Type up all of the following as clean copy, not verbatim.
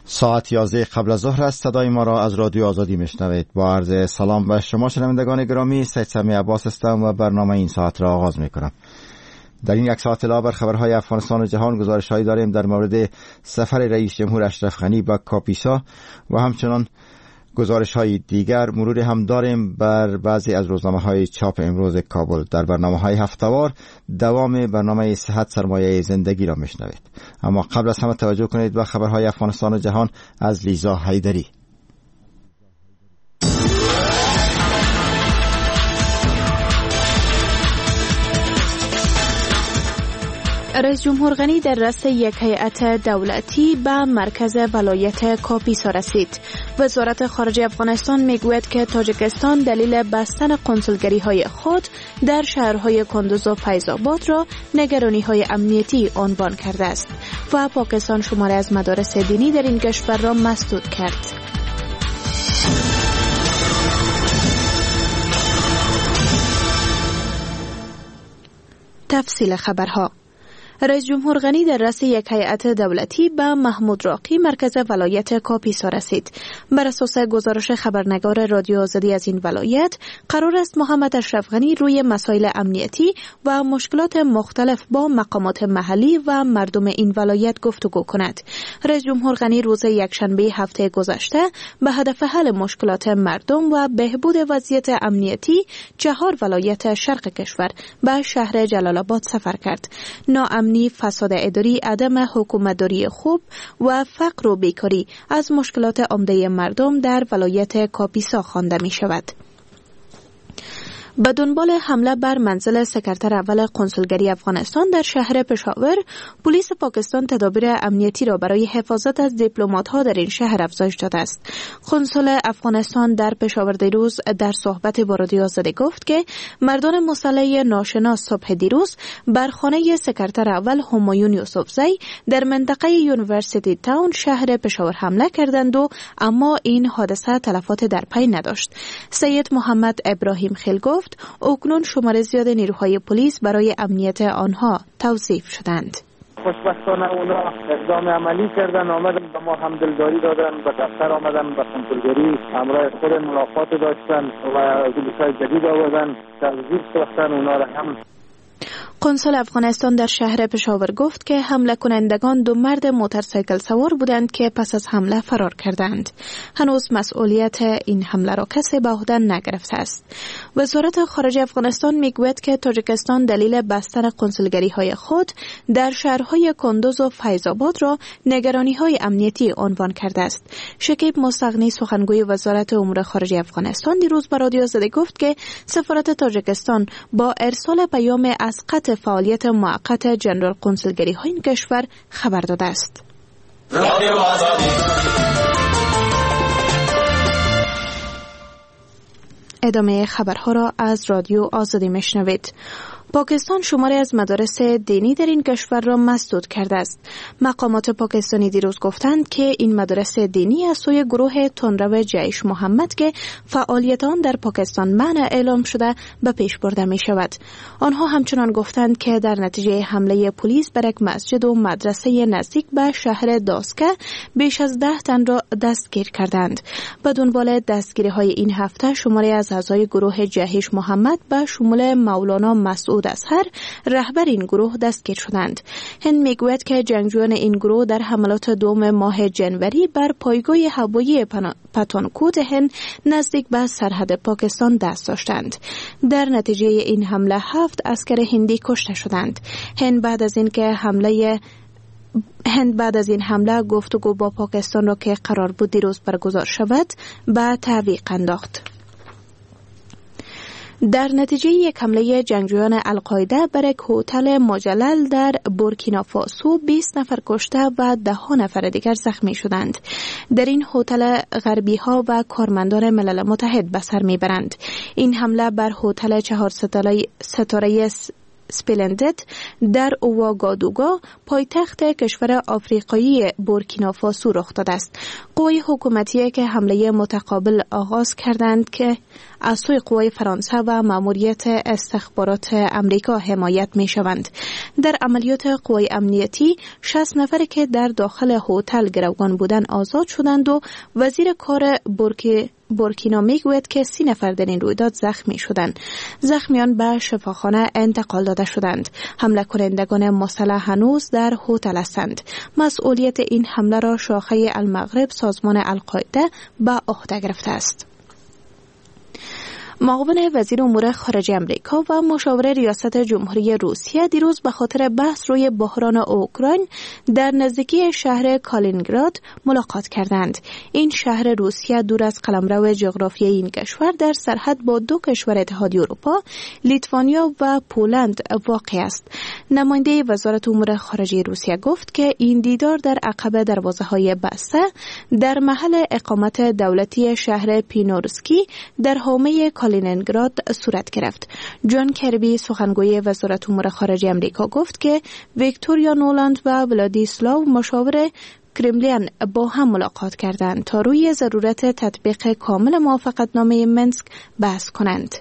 ساعت 11 قبل از ظهر است. صدای ما را از رادیو آزادی میشنوید. با عرض سلام به شما شنوندگان گرامی، سید سمی عباس هستم و برنامه این ساعت را آغاز میکنم. در این یک ساعت علاوه بر خبرهای افغانستان و جهان گزارش‌هایی داریم در مورد سفر رئیس جمهور اشرف غنی به کاپیسا و همچنان گزارش‌های دیگر. مروری هم داریم بر بعضی از روزنامه‌های چاپ امروز کابل. در برنامه‌های هفته‌وار دوام برنامه صحت سرمایه زندگی را میشنوید. اما قبل از همه توجه کنید به خبرهای افغانستان و جهان از لیزا حیدری. رئیس جمهور غنی در رأس یک هیئت دولتی به مرکز ولایت کاپیسا رسید. وزارت خارجه افغانستان میگوید که تاجیکستان دلیل بستن قنسولگری‌های خود در شهرهای کندوز و فیض آباد را نگرانی‌های امنیتی عنوان کرده است و پاکستان شماری از مدارس دینی در این کشور را مسدود کرد. تفصیل خبرها. رئیس جمهور غنی در رأس یک هیئت دولتی به محمود راقی مرکز ولایت کاپیسا رسید. بر اساس گزارش خبرنگار رادیو آزادی از این ولایت، قرار است محمد اشرف غنی روی مسائل امنیتی و مشکلات مختلف با مقامات محلی و مردم این ولایت گفتگو کند. رئیس جمهور غنی روز یکشنبه هفته گذشته به هدف حل مشکلات مردم و بهبود وضعیت امنیتی 4 ولایت شرق کشور به شهر جلال آباد سفر کرد. فساد اداری، عدم حکومتداری خوب و فقر و بیکاری از مشکلات عمده مردم در ولایت کاپیسا خوانده می شود. به دنبال حمله بر منزل سکرتر اول قنسولگری افغانستان در شهر پشاور، پلیس پاکستان تدابیر امنیتی را برای حفاظت از دیپلمات‌ها در این شهر افزایش داده است. قنسول افغانستان در پشاور دیروز در صحبت با رادیو آزادی گفت که مردان مسلح ناشناس صبح دیروز بر خانه سکرتر اول همایون یوسفزی در منطقه یونیورسیتی تاون شهر پشاور حمله کردند و اما این حادثه تلفات در پی نداشت. سید محمد ابراهیم خیل گفت اکنون شمار زیاد نیروهای پلیس برای امنیت آنها توظیف شدند. خوشبختانه اونا اقدام عملی کردن، آمدن به ما همدلداری دادن، به دفتر آمدن، به کنترلگری همراه خود ملاقات داشتن و اتوبوس‌های جدید آوردن، توظیف ساختن اونا را هم. قنسول افغانستان در شهر پشاور گفت که حمله کنندگان 2 مرد موتورسیکل سوار بودند که پس از حمله فرار کردند. هنوز مسئولیت این حمله را کسی به عهده نگرفته است. وزارت خارجه افغانستان میگوید که تاجیکستان دلیل بستن قنسولگری‌های خود در شهرهای کندوز و فیض آباد را نگرانی‌های امنیتی عنوان کرده است. شکیب مستغنی سخنگوی وزارت امور خارجه افغانستان دیروز به رادیو آزادی گفت که سفارت تاجیکستان با ارسال پیام از قطع فعالیت موقت جنرال قنسولگری های این کشور خبر داده است. ادامه خبرها را از رادیو آزادی میشنوید. پاکستان شماری از مدارس دینی در این کشور را مسدود کرده است. مقامات پاکستانی دیروز گفتند که این مدارس دینی از سوی گروه تندرو جیش محمد که فعالیت آن در پاکستان منع اعلام شده به پیش برده می شود. آنها همچنان گفتند که در نتیجه حمله پلیس بر یک مسجد و مدرسه نزدیک به شهر داسکه بیش از 10 تن را دستگیر کردند. به دنبال دستگیری های این هفته شماری از اعضای گروه جیش محمد به شمول مولانا مسعود اظهر رهبر این گروه دستگیر شدند. هند میگوید که جنگجویان این گروه در حملات 2 ماه جنوری بر پایگاه هوایی پتانکوت هند نزدیک به سرحد پاکستان دست داشتند. در نتیجه این حمله 7 عسکر هندی کشته شدند. هند بعد از این حمله گفتگو با پاکستان را که قرار بود دیروز برگزار شود به تعویق انداخت. در نتیجه یک حمله جنگجویان القاعده بر یک هتل مجلل در بورکینافاسو 20 نفر کشته و 10 نفر دیگر زخمی شدند. در این هتل غربی ها و کارمندان ملل متحد به سر میبرند. این حمله بر هتل 4 ستاره سپلندت در اوواگادوگا پایتخت کشور آفریقایی بورکینافاسو رخ داده است. قوای حکومتی که حمله متقابل آغاز کردند که از سوی قوای فرانسه و ماموریت استخبارات امریکا حمایت می شوند. در عملیات قوای امنیتی 60 نفر که در داخل هتل گروگان بودند آزاد شدند و وزیر کار بورکینا میگوید که 30 نفر در این رویداد زخمی شدند. زخمیان به شفاخانه انتقال داده شدند. حمله کنندگان مسلح هنوز در هتل هستند. مسئولیت این حمله را شاخه المغرب سازمان القاعده به عهده گرفته است. معاون وزیر امور خارجه امریکا و مشاور ریاست جمهوری روسیه دیروز به خاطر بحث روی بحران اوکراین در نزدیکی شهر کالینینگراد ملاقات کردند. این شهر روسیه دور از قلمرو جغرافیایی این کشور در سرحد با 2 کشور اتحادیه اروپا، لیتوانیا و پولند واقع است. نماینده وزارت امور خارجه روسیه گفت که این دیدار در عقب دروازه‌های بسته در محل اقامت دولتی شهر پینورسکی در حومه کالینینگراد صورت گرفت. جان کربی سخنگوی وزارت امور خارجه امریکا گفت که ویکتوریا نولاند و ولادیسلاو مشاور کرملین با هم ملاقات کردند تا روی ضرورت تطبیق کامل موافقتنامه منسک بحث کنند.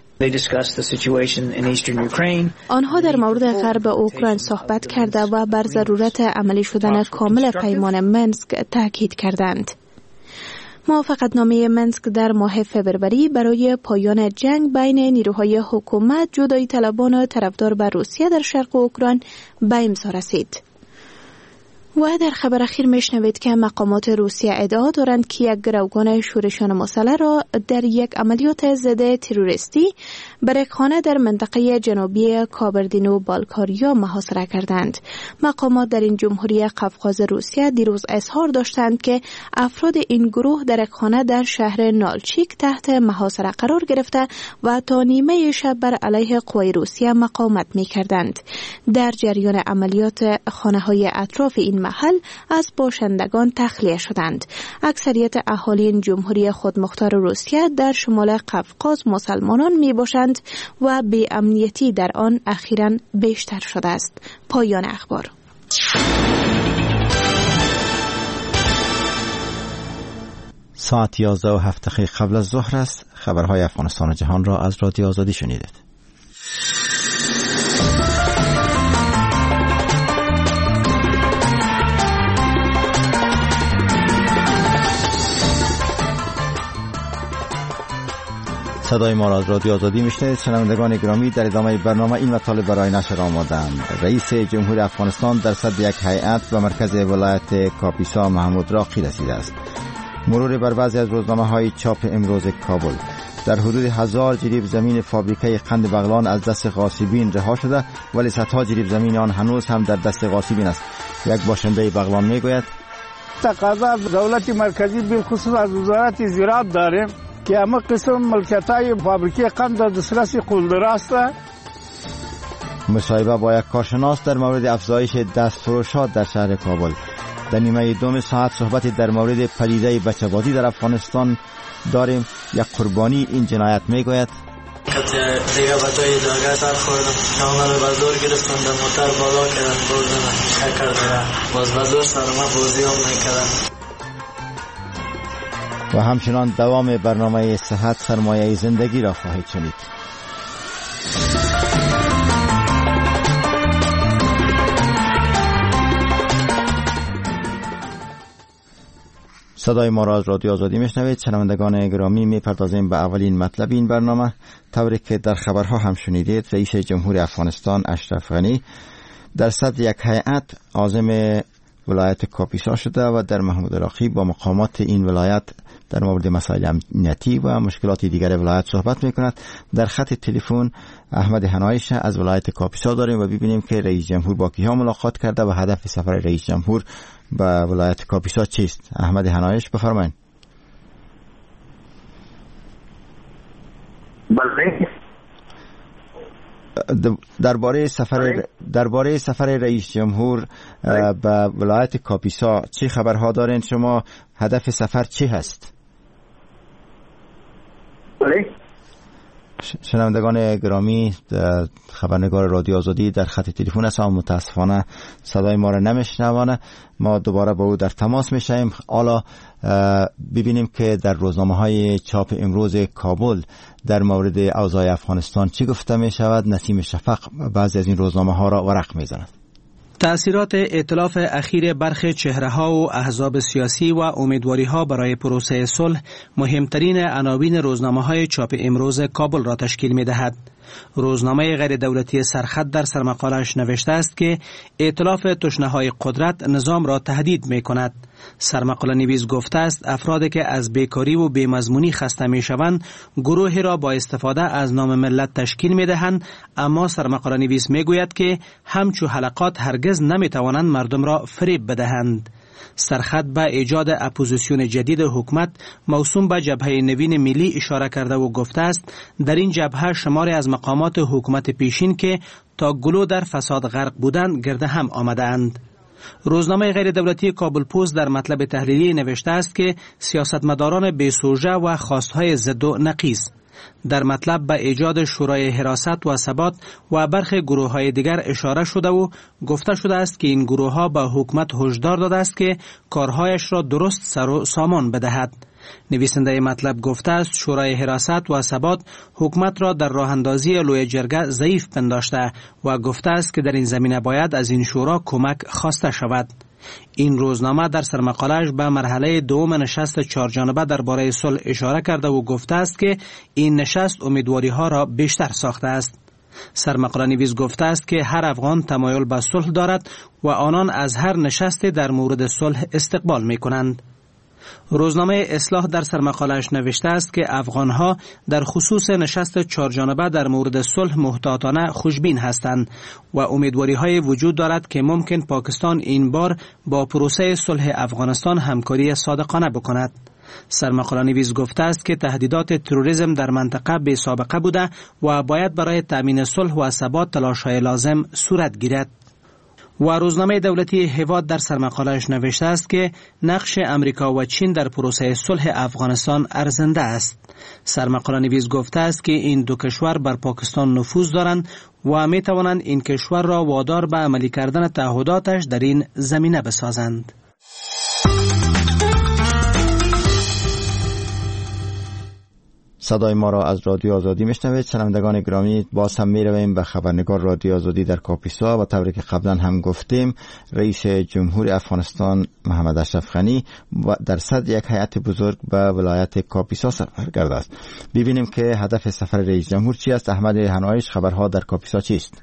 آنها در مورد غرب اوکراین صحبت کرده و بر ضرورت عملی شدن کامل پیمان منسک تاکید کردند. موافقتنامه منسک در ماه فوریه برای پایان جنگ بین نیروهای حکومت، جدایی طلبان و طرفدار به روسیه در شرق اوکراین به امضا رسید. و در خبر اخیر میشنوید که مقامات روسیه ادعا دارند که یک گروگان شورشیان مسلح را در یک عملیات ضد تروریستی برکخانه در منطقه جنوبی کابردینو بالکاریا محاصره کردند. مقامات در این جمهوری قفقاز روسیه دیروز اظهار داشتند که افراد این گروه در رکخانه در شهر نالچیک تحت محاصره قرار گرفته و تا نیمه شب بر علیه قوای روسیه مقاومت می‌کردند. در جریان عملیات خانه‌های اطراف این محل از باشندگان تخلیه شدند. اکثریت اهالی این جمهوری خودمختار روسیه در شمال قفقاز مسلمانان می باشند و بی امنیتی در آن اخیراً بیشتر شده است. پایان اخبار. ساعت 11:07 قبل از ظهر است. خبرهای افغانستان و جهان را از رادیو آزادی شنیدید. صدای ما را از رادیو آزادی میشنوید. شنوندگان گرامی، در ادامه برنامه این مطالب برای نشر آمدند. رئیس جمهور افغانستان در صدر یک هیئت به مرکز ولایت کاپیسا محمود راقی رسیده است. مرور بر بعضی از روزنامه‌های چاپ امروز کابل. در حدود 1000 جریب زمین فابریکه قند بغلان از دست غاصبین رها شده، ولی صدها جریب زمین آن هنوز هم در دست غاصبین است. یک باشنده بغلان میگوید تقاضا دولت مرکزی بالخصوص از وزارت زراعت داریم که اما قسم ملکیت‌های فابریکه قند در دسترس قلدر است. مصاحبه با یک کارشناس در مورد افزایش دستفروشات در شهر کابل. در نیمه دوم ساعت صحبت در مورد پدیده بچه‌بازی در افغانستان داریم. یک قربانی این جنایت میگوید دیگه بچه‌های داغه سر خوردم، شامل بازور گرفتم، در موتر بالا کردن، بردن کردن، باز بازور سرما بازی هم میکردن. و همچنان دوام برنامه صحت سرمایه زندگی را خواهید شنید. صدای ما را از رادیو آزادی میشنوید. شنوندگان گرامی، میپردازیم به اولین مطلب این برنامه. طوری که در خبرها هم شنیدید، رئیس جمهور افغانستان اشرف غنی در صدر یک هیئت عازم ولایت کاپیسا شده و در محمود راقی با مقامات این ولایت در مورد مسائل امنیتی و مشکلات دیگر ولایت صحبت میکند. در خط تلفن احمد هنایش از ولایت کاپیسا داریم و ببینیم که رئیس جمهور با کیها ملاقات کرده و هدف سفر رئیس جمهور به ولایت کاپیسا چیست. احمد هنایش، بفرمایید. درباره سفر رئیس جمهور به ولایت کاپیسا چه خبرها دارین شما؟ هدف سفر چی هست؟ شنوندگان گرامی، خبرنگار رادیو آزادی در خط تلفن است اما متاسفانه صدای ما را نمیشنوانه. ما دوباره با او در تماس میشیم. حالا ببینیم که در روزنامه‌های چاپ امروز کابل در مورد اوضاع افغانستان چی گفته می شود. نسیم شفق بعضی از این روزنامه‌ها را ورق میزند. تأثیرات ائتلاف اخیر برخی چهره‌ها و احزاب سیاسی و امیدواری‌ها برای پروسه صلح مهمترین عناوین روزنامه‌های چاپ امروز کابل را تشکیل می‌دهد. روزنامه غیر دولتی سرخط در سرمقاله‌اش نوشته است که ائتلاف تشنه‌های قدرت نظام را تهدید می‌کند. سرمقاله نویس گفته است افرادی که از بیکاری و بیمضمونی خسته می‌شوند گروهی را با استفاده از نام ملت تشکیل می‌دهند، اما سرمقاله نویس می‌گوید که همچو حلقات هرگز نمی‌توانند مردم را فریب بدهند. سرخط به ایجاد اپوزیسیون جدید حکومت موسوم به جبهه نوین ملی اشاره کرده و گفته است در این جبهه شماری از مقامات حکومت پیشین که تا گلو در فساد غرق بودند گرد هم آمده‌اند. روزنامه غیر دولتی کابل پست در مطلب تحلیلی نوشته است که سیاستمداران بی‌سوژه و خواستهای ضد و نقیض. در مطلب به ایجاد شورای حراست و ثبات و برخی گروه‌های دیگر اشاره شده و گفته شده است که این گروه‌ها به حکومت هشدار داده است که کارهایش را درست سر و سامان بدهد. نویسنده مطلب گفته است شورای حراست و ثبات حکومت را در راه اندازی لوی جرگه ضعیف پنداشته و گفته است که در این زمینه باید از این شورا کمک خواسته شود. این روزنامه در سرمقاله‌اش به مرحله دوم نشست چهارجانبه درباره صلح اشاره کرده و گفته است که این نشست امیدواری‌ها را بیشتر ساخته است. سرمقاله نویس گفته است که هر افغان تمایل به صلح دارد و آنان از هر نشست در مورد صلح استقبال می‌کنند. روزنامه اصلاح در سرمقاله‌اش نوشته است که افغان‌ها در خصوص نشست چهارجانبه در مورد صلح محتاطانه خوشبین هستند و امیدواری‌های وجود دارد که ممکن پاکستان این بار با پروسه صلح افغانستان همکاری صادقانه بکند. سرمقاله نویس گفته است که تهدیدات تروریسم در منطقه بی سابقه بوده و باید برای تأمین صلح و ثبات تلاش‌های لازم صورت گیرد. و روزنامه دولتی هواد در سرمقاله‌اش نوشته است که نقش امریکا و چین در پروسه صلح افغانستان ارزنده است. سرمقاله نویس گفته است که این دو کشور بر پاکستان نفوذ دارند و می توانند این کشور را وادار به عملی کردن تعهداتش در این زمینه بسازند. صدای ما را از رادیو آزادی میشنوید. شنوندگان گرامی، باز هم میرویم به خبرنگار رادیو آزادی در کاپیسا و طوری که قبلا هم گفتیم رئیس جمهور افغانستان محمد اشرف غنی در صدر یک هیئت بزرگ به ولایت کاپیسا سفر کرده است. ببینیم که هدف سفر رئیس جمهور چی است. احمد هنایش، خبرها در کاپیسا چیست؟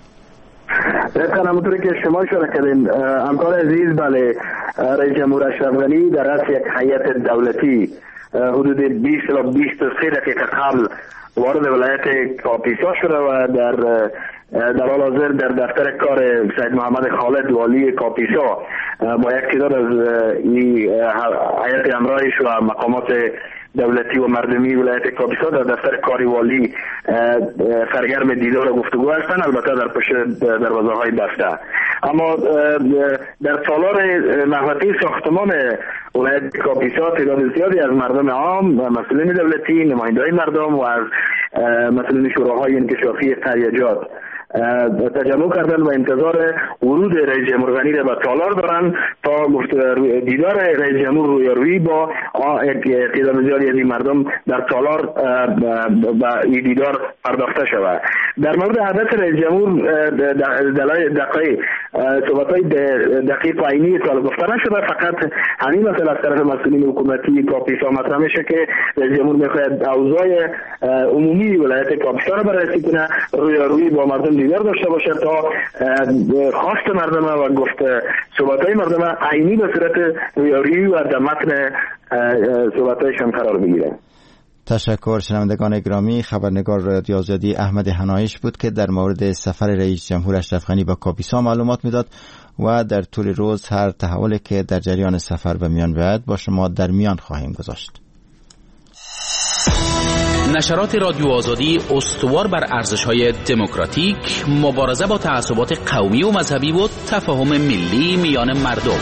همونطوری که شما اشاره کردین همکار عزیز، بله، رئیس جمهور اشرف غنی در رأس یک هیئت دولتی حدود 20 تا 23 دقیقه قبل وارد ولایت کاپیسا شده و در حال حاضر در دفتر کار سید محمد خالد والی کاپیسا با یک تعداد از این هیئت همراهش و مقامات دولتی و مردمی ولایت کاپیسا در دفتر کاری والی سرگرم دیدار و گفتگو هستند، البته در پشت دروازه‌های بسته. اما در تالار محوطه ساختمان ولایت کاپیسا تعداد زیادی از مردم عام و مسئولین دولتی، نماینده‌های مردم و از مسئولین شوراهای انکشافی تریجات تجمع کردن و انتظار ورود رئیس جمهور غنی را به تالار دارند تا دیدار رئیس جمهور رویارویی با تعداد زیادی از این مردم در تالار به این دیدار پرداخته شود. در مورد هدف رئیس جمهور دقایق صحبت‌های دقیق و عینی سال گفته نشده، فقط همین مسئله از طرف مسئولین حکومتی کاپیسا مطرح میشه که رئیس جمهور میخواهد اوضاع عمومی ولایت کاپیسا را بررسی کنه، رویارویی با مردم دیگر داشته باشه تا خواست مردم و گفت صحبت‌های مردم عینی به صورت رویارویی و در متن صحبت‌هایشان قرار بگیره. تشکر. شنوندگان گرامی، خبرنگار رادیو آزادی احمد هنایش بود که در مورد سفر رئیس جمهور اشرف غنی به کاپیسا معلومات میداد و در طول روز هر تحولی که در جریان سفر به میان بیاید با شما در میان خواهیم گذاشت. نشرات رادیو آزادی استوار بر ارزش‌های دموکراتیک، مبارزه با تعصبات قومی و مذهبی و تفاهم ملی میان مردم.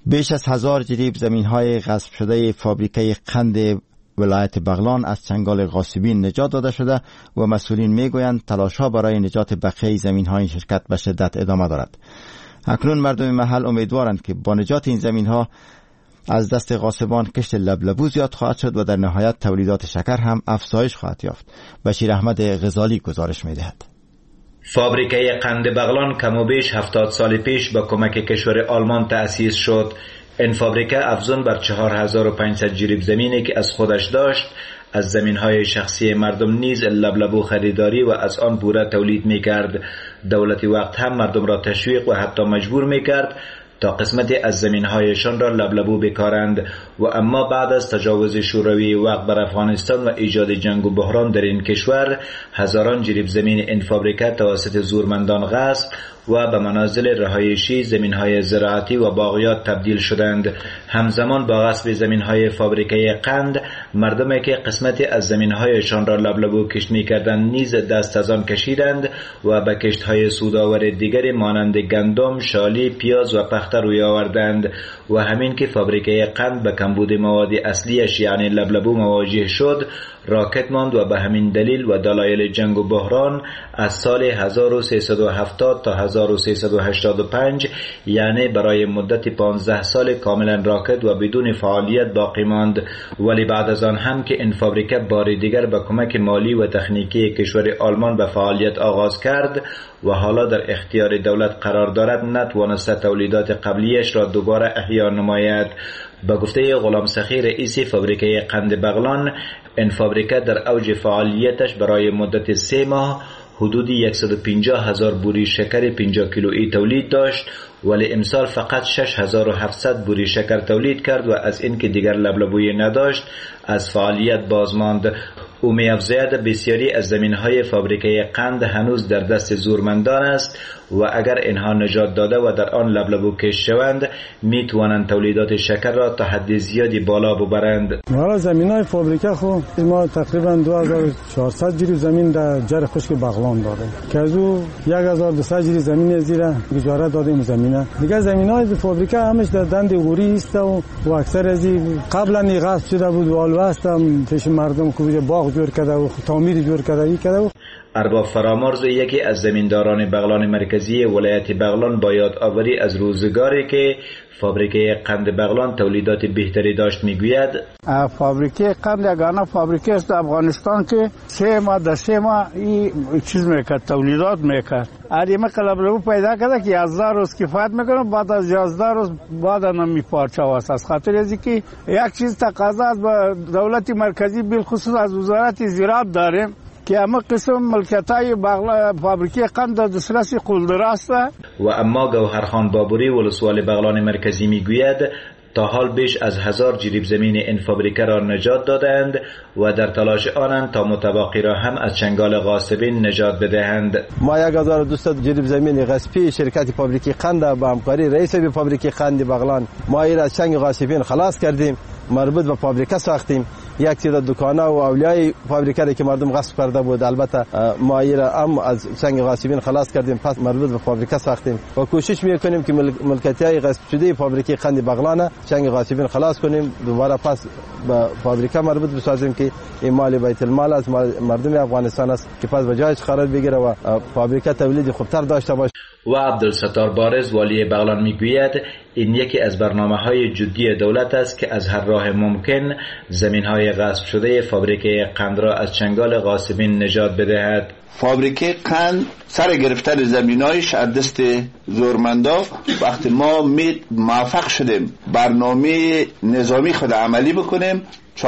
بیش از 1000 جریب زمین‌های غصب شده فابریکه قند ولایت بغلان از چنگال غاصبین نجات داده شده و مسئولین میگویند تلاش‌ها برای نجات بقیه زمین‌های این شرکت به شدت ادامه دارد. اکنون مردم محل امیدوارند که با نجات این زمین‌ها از دست غاصبان کشت لبلبو زیاد خواهد شد و در نهایت تولیدات شکر هم افزایش خواهد یافت. بشیر احمد غزالی گزارش می‌دهد. فابریکه قند بغلان کم و بیش 70 سال پیش با کمک کشور آلمان تأسیس شد. این فابریکه افزون بر 4500 جریب زمینی که از خودش داشت از زمین‌های شخصی مردم نیز لبلبو خریداری و از آن پوره تولید می‌کرد. دولتی وقت هم مردم را تشویق و حتی مجبور می‌کرد تا قسمتی از زمین‌هایشان را لبلبو بکارند و اما بعد از تجاوز شوروی وقت بر افغانستان و ایجاد جنگ و بحران در این کشور هزاران جریب زمین این فابریکه توسط زورمندان غصب و به منازل رهایشی زمین‌های زراعتی و باغیات تبدیل شدند. همزمان با غصب زمین‌های فابریکه قند مردمی که قسمتی از زمین‌هایشان را لبلبو کشت می‌کردند نیز دست از آن کشیدند و به کشت‌های سودآور دیگری مانند گندم، شالی، پیاز و پخته روی آوردند و همین که فابریکه قند به کمبود مواد اصلیش یعنی لبلبو مواجه شد راکت ماند و به همین دلیل و دلایل جنگ و بحران از سال 1370 تا 1385 یعنی برای مدت 15 سال کاملا راکت و بدون فعالیت باقی ماند. ولی بعد از آن هم که این فابریکه بار دیگر به کمک مالی و تکنیکی کشور آلمان به فعالیت آغاز کرد و حالا در اختیار دولت قرار دارد نتوانست تولیدات قبلیش را دوباره احیا نماید. به گفته غلام سخی رئیس فابریکه قند بغلان این فابریکه در اوج فعالیتش برای مدت 3 ماه حدود 150,000 بوری شکر 50 کیلویی تولید داشت ولی امسال فقط 6700 بوری شکر تولید کرد و از این که دیگر لبلبویی نداشت از فعالیت باز ماند. او می‌افزاید بسیاری از زمین‌های فابریکه قند هنوز در دست زورمندان است و اگر اینها نجات داده و در آن لبلبو کش شوند میتوانند تولیدات شکر را تا حد زیادی بالا ببرند. حالا زمین‌های فابریکه خو ما تقریبا 2400 جریب زمین در جر خشک بغلان داریم که از او 1200 جریب زمین زیر اجاره دادیم زمینه. دیگه زمین‌های فابریکه همش در دند غوری است و اکثر از قبلا غصب شده بود و الوستم پیش مردم کوی باغ جور کرده و تعمیر جور کرده. ارباب فرامرز یکی از زمینداران بغلان مرکزی ولایت بغلان با یادآوری از روزگاری که فابریکه قند بغلان تولیدات بهتری داشت میگوید فابریکه قند یگانه فابریکه است افغانستان که 3 ماه این چیز میکرد تولیدات میکرد. اریمه لبلبو پیدا کرده که 11 روز کفایت میکنه بعد از 11 روز بعد نمی پارچه واسه از خاطر ازی که یک چیز تقاضا از دولت مرکزی بالخصوص از وزارت زراعت داریم که اما قسم ملکیت‌های فابریکه قند در دسترس قلدر است. و اما گوهرخان بابوری ولسوال بغلان مرکزی میگوید تا حال بیش از 1000 جریب زمین این فابریکه را نجات دادند و در تلاش آنند تا متبقی را هم از چنگال غاصبین نجات بدهند. ما 1200 جریب زمین غصبی شرکت فابریکه قند با همکاری رئیس فابریکه قند بغلان ما را از چنگ غاصبین خلاص کردیم. مربوط به فابریکه ساختیم. یک تعداد دکان‌ها و اولیای فابریکه که مردم غصب کرده بود البته ما را هم از چنگ غاصبین خلاص کردیم پس مربوط به فابریکه ساختیم و کوشش می‌کنیم که ملکیت‌های غصب شده فابریکه قند بغلان چنگ غاصبین خلاص کنیم دوباره پس به فابریکه مربوط بسازیم که این مال بیت المال است مردم افغانستان است که پس به جایش قرار بگیره و فابریکه تولید خوبتر داشته باشه. و عبدالستار بارز والی بغلان میگوید این یکی از برنامه‌های جدی دولت است که از هر راه ممکن زمین‌های غصب شده فابریکه قند را از چنگال غاصبین نجات بدهد. فابریکه قند سر گرفتن زمینایش از دست زورمندا وقتی ما موفق شدیم برنامه نظامی خود عملی بکنیم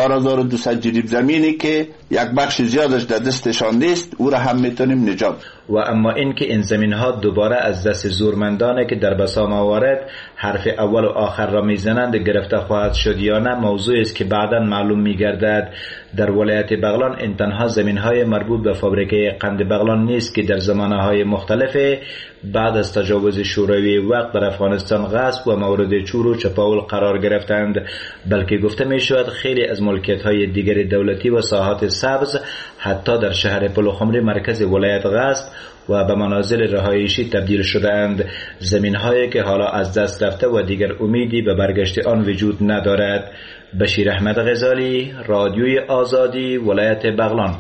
4200 جریب زمینی که یک بخش زیادش در دستشان نیست او را هم میتونیم نجات. و اما اینکه این زمین ها دوباره از دست زورمندانه که در بسام آورد حرف اول و آخر را میزنند گرفته خواهد شد یا نه موضوعی است که بعدا معلوم میگردد. در ولایت بغلان این تنها زمین های مربوط به فابریکه قند بغلان نیست که در زمانه های مختلف بعد از تجاوز شوروی وقت بر افغانستان غصب و مورد چور و چپاول قرار گرفتند بلکه گفته می شود خیلی از ملکیت های دیگر دولتی و ساحات سبز حتی در شهر پلوخمری مرکز ولایت غصب و به منازل رهایشی تبدیل شده اند، زمین‌هایی که حالا از دست رفته و دیگر امیدی به برگشت آن وجود ندارد. بشیر احمد غزالی، رادیوی آزادی، ولایت بغلان.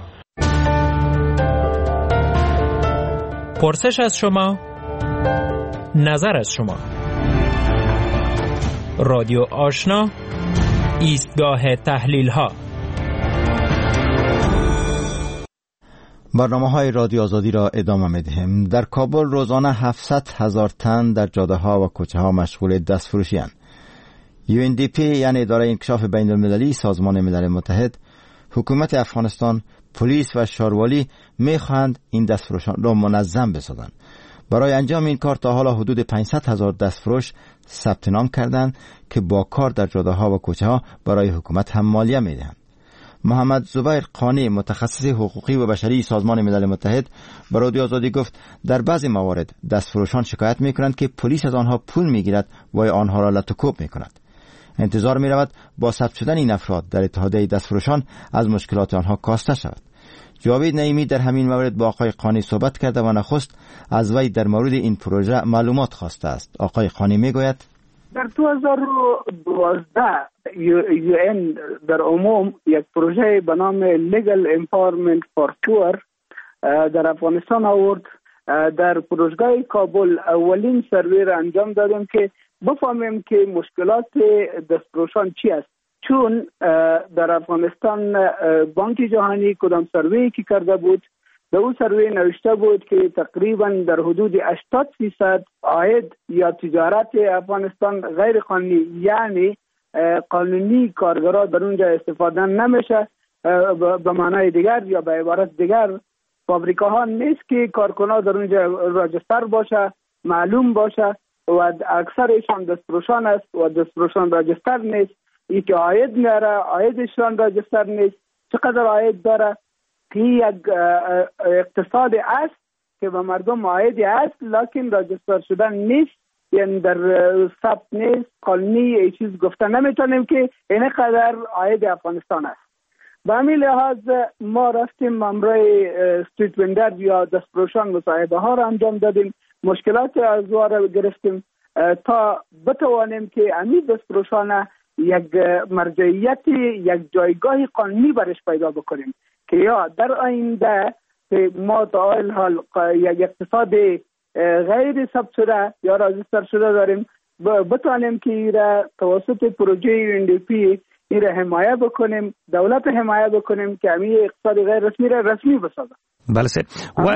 پرسش از شما، نظر از شما. رادیو آشنا، ایستگاه تحلیل ها. برنامه‌های رادیو آزادی را ادامه می‌دهیم. در کابل روزانه 700,000 تن در جاده‌ها و کوچه‌ها مشغول دستفروشی اند. UNDP یعنی اداره انکشاف بین المللی سازمان ملل متحد، حکومت افغانستان، پلیس و شاروالی می‌خواهند این دستفروشان را منظم بسازند. برای انجام این کار تا حالا حدود 500,000 دستفروش ثبت نام کردند که با کار در جاده‌ها و کوچه‌ها برای حکومت هم مالیه می‌دهند. محمد زبیر قانی، متخصص حقوقی و بشری سازمان ملل متحد، به رادیو آزادی گفت در بعضی موارد دستفروشان شکایت می‌کنند که پلیس از آنها پول می‌گیرد و آنها را لطوکوب می‌کند. انتظار می‌رود با ثبت شدن این افراد در اتحادیه دستفروشان از مشکلات آنها کاسته شود. جاوید نعیمی در همین مورد با آقای قانی صحبت کرده و نخست از وی در مورد این پروژه معلومات خواسته است. آقای قانی میگوید در 2012 UN در عموم یک پروژه به نام Legal Empowerment for Poor در افغانستان آورد. در پروژگاه کابل اولین سروی را انجام دادیم که بفهمیم که مشکلات دستفروشان چی است. چون در افغانستان بانک جهانی کدام سروی که کرده بود، در اون سروی نوشته بود که تقریبا در حدود 80% عاید یا تجارت افغانستان غیر قانونی، یعنی قانونی کارگرها در اونجا استفاده نمیشه. به معنای دیگر یا به عبارت دیگر فابریکاها نیست که کارکنان در اونجا راجستر باشه، معلوم باشه و اکثرشان دستفروشان است و دستفروشان راجستر نیست. ای که عاید میاره، عایدشان راجستر نیست، چقدر عاید داره. که یک اقتصاد است که به مردم عاید است لکن راجستر شدن نیست، یعنی در ثبت نیست، قانونی ای چیز گفته نمیتونیم که این قدر عاید افغانستان است. به همین لحاظ ما رفتیم امروی استریت وندر یا دستفروشان مصاحبه ها را انجام دادیم، مشکلات از او را گرفتیم تا بتوانیم که امی دستفروشان یک مرجعیت، یک جایگاه قانونی برش پیدا بکنیم که یا در آینده ما تا این حال یک اقتصاد غیر ثبت شده یا راجستر شده داریم، بتوانیم که ایره توسط پروژه UNDP ایره حمایه بکنیم، دولت حمایه بکنیم که امی اقتصاد غیر رسمی را رسمی بسازه. بله سر. و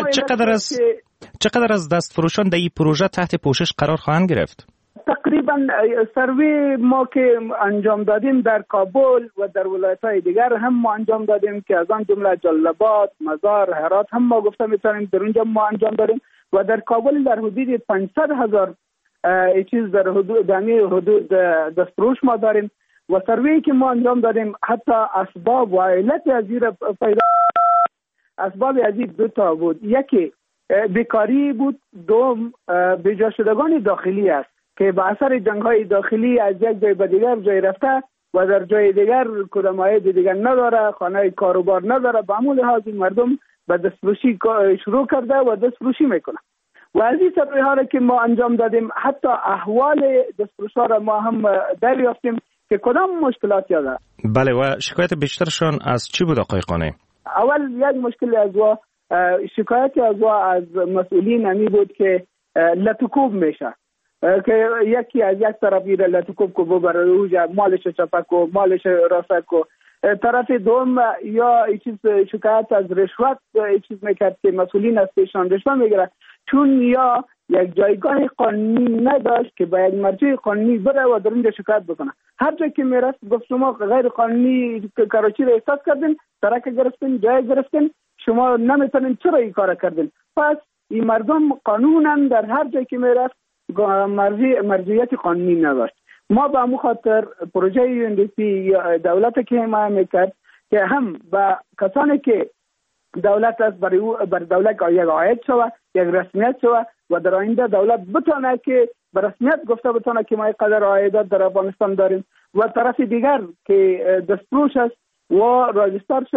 چقدر از دستفروشان در این پروژه تحت پوشش قرار خواهند گرفت؟ تقریبا سروی ما که انجام دادیم در کابل و در ولایت‌های دیگر هم ما انجام دادیم که از آن جمله جلال آباد، مزار، هرات هم ما گفته میتونیم در اونجا ما انجام دادیم و در کابل در حدود 500,000 چیز در حدود دستفروش ما داریم و سروی که ما انجام دادیم حتی اسباب و علت از این پیدا، اسباب از این دو تا بود. یکی بیکاری بود، دوم بجا شدگان داخلی است که به اثر جنگ‌های داخلی از یک جای به دیگر جای رفته و در جای دیگر کدام عاید دیگر نداره، خانه کاروبار نداره. به همون لحاظ مردم به دستفروشی شروع کرده و دستفروشی میکنه و از این سروی‌ها را که ما انجام دادیم حتی احوال دستفروش‌ها را ما هم دریافتیم که کدام مشکلاتی داره. بله. و شکایت بیشترشان از چی بود آقای قانی؟ اول یک مشکل از شکایتی از مسئولین همی بود که لطوکوب میشه، که یکی از یک طرف ایره لطوکوب کو ببره اوجا مالش چپک و مالش راسک و طرف دوم یا چیز شکایت از رشوت چیز میکرد که مسئولین از پیشان رشوه میگیره، چون یا یک جایگاه قانونی نداشت که با یک مرجع قانونی بره و در اونجا شکایت بکنه. هر جا که میرفت گفت شما غیر قانونی کراچی را احساس کردین، ترک گرفتین، جای گرفتین، شما نمیتونین چرا این کار کردین. پس این مردم قانونا در هر جایی که میرفت مرجعیت قانونی نداشت. ما به همون خاطر پروژه UNDP یا دولت که حمایت میکرد که هم با کسانی که دولت است بر دولت یک عاید شود، یک رسمیت شود و در آینده دولت بتونه که به رسمیت گفته بتونه که ما قدر عایدات در افغانستان داریم و طرف دیگر که دستفروش است و راجستر شود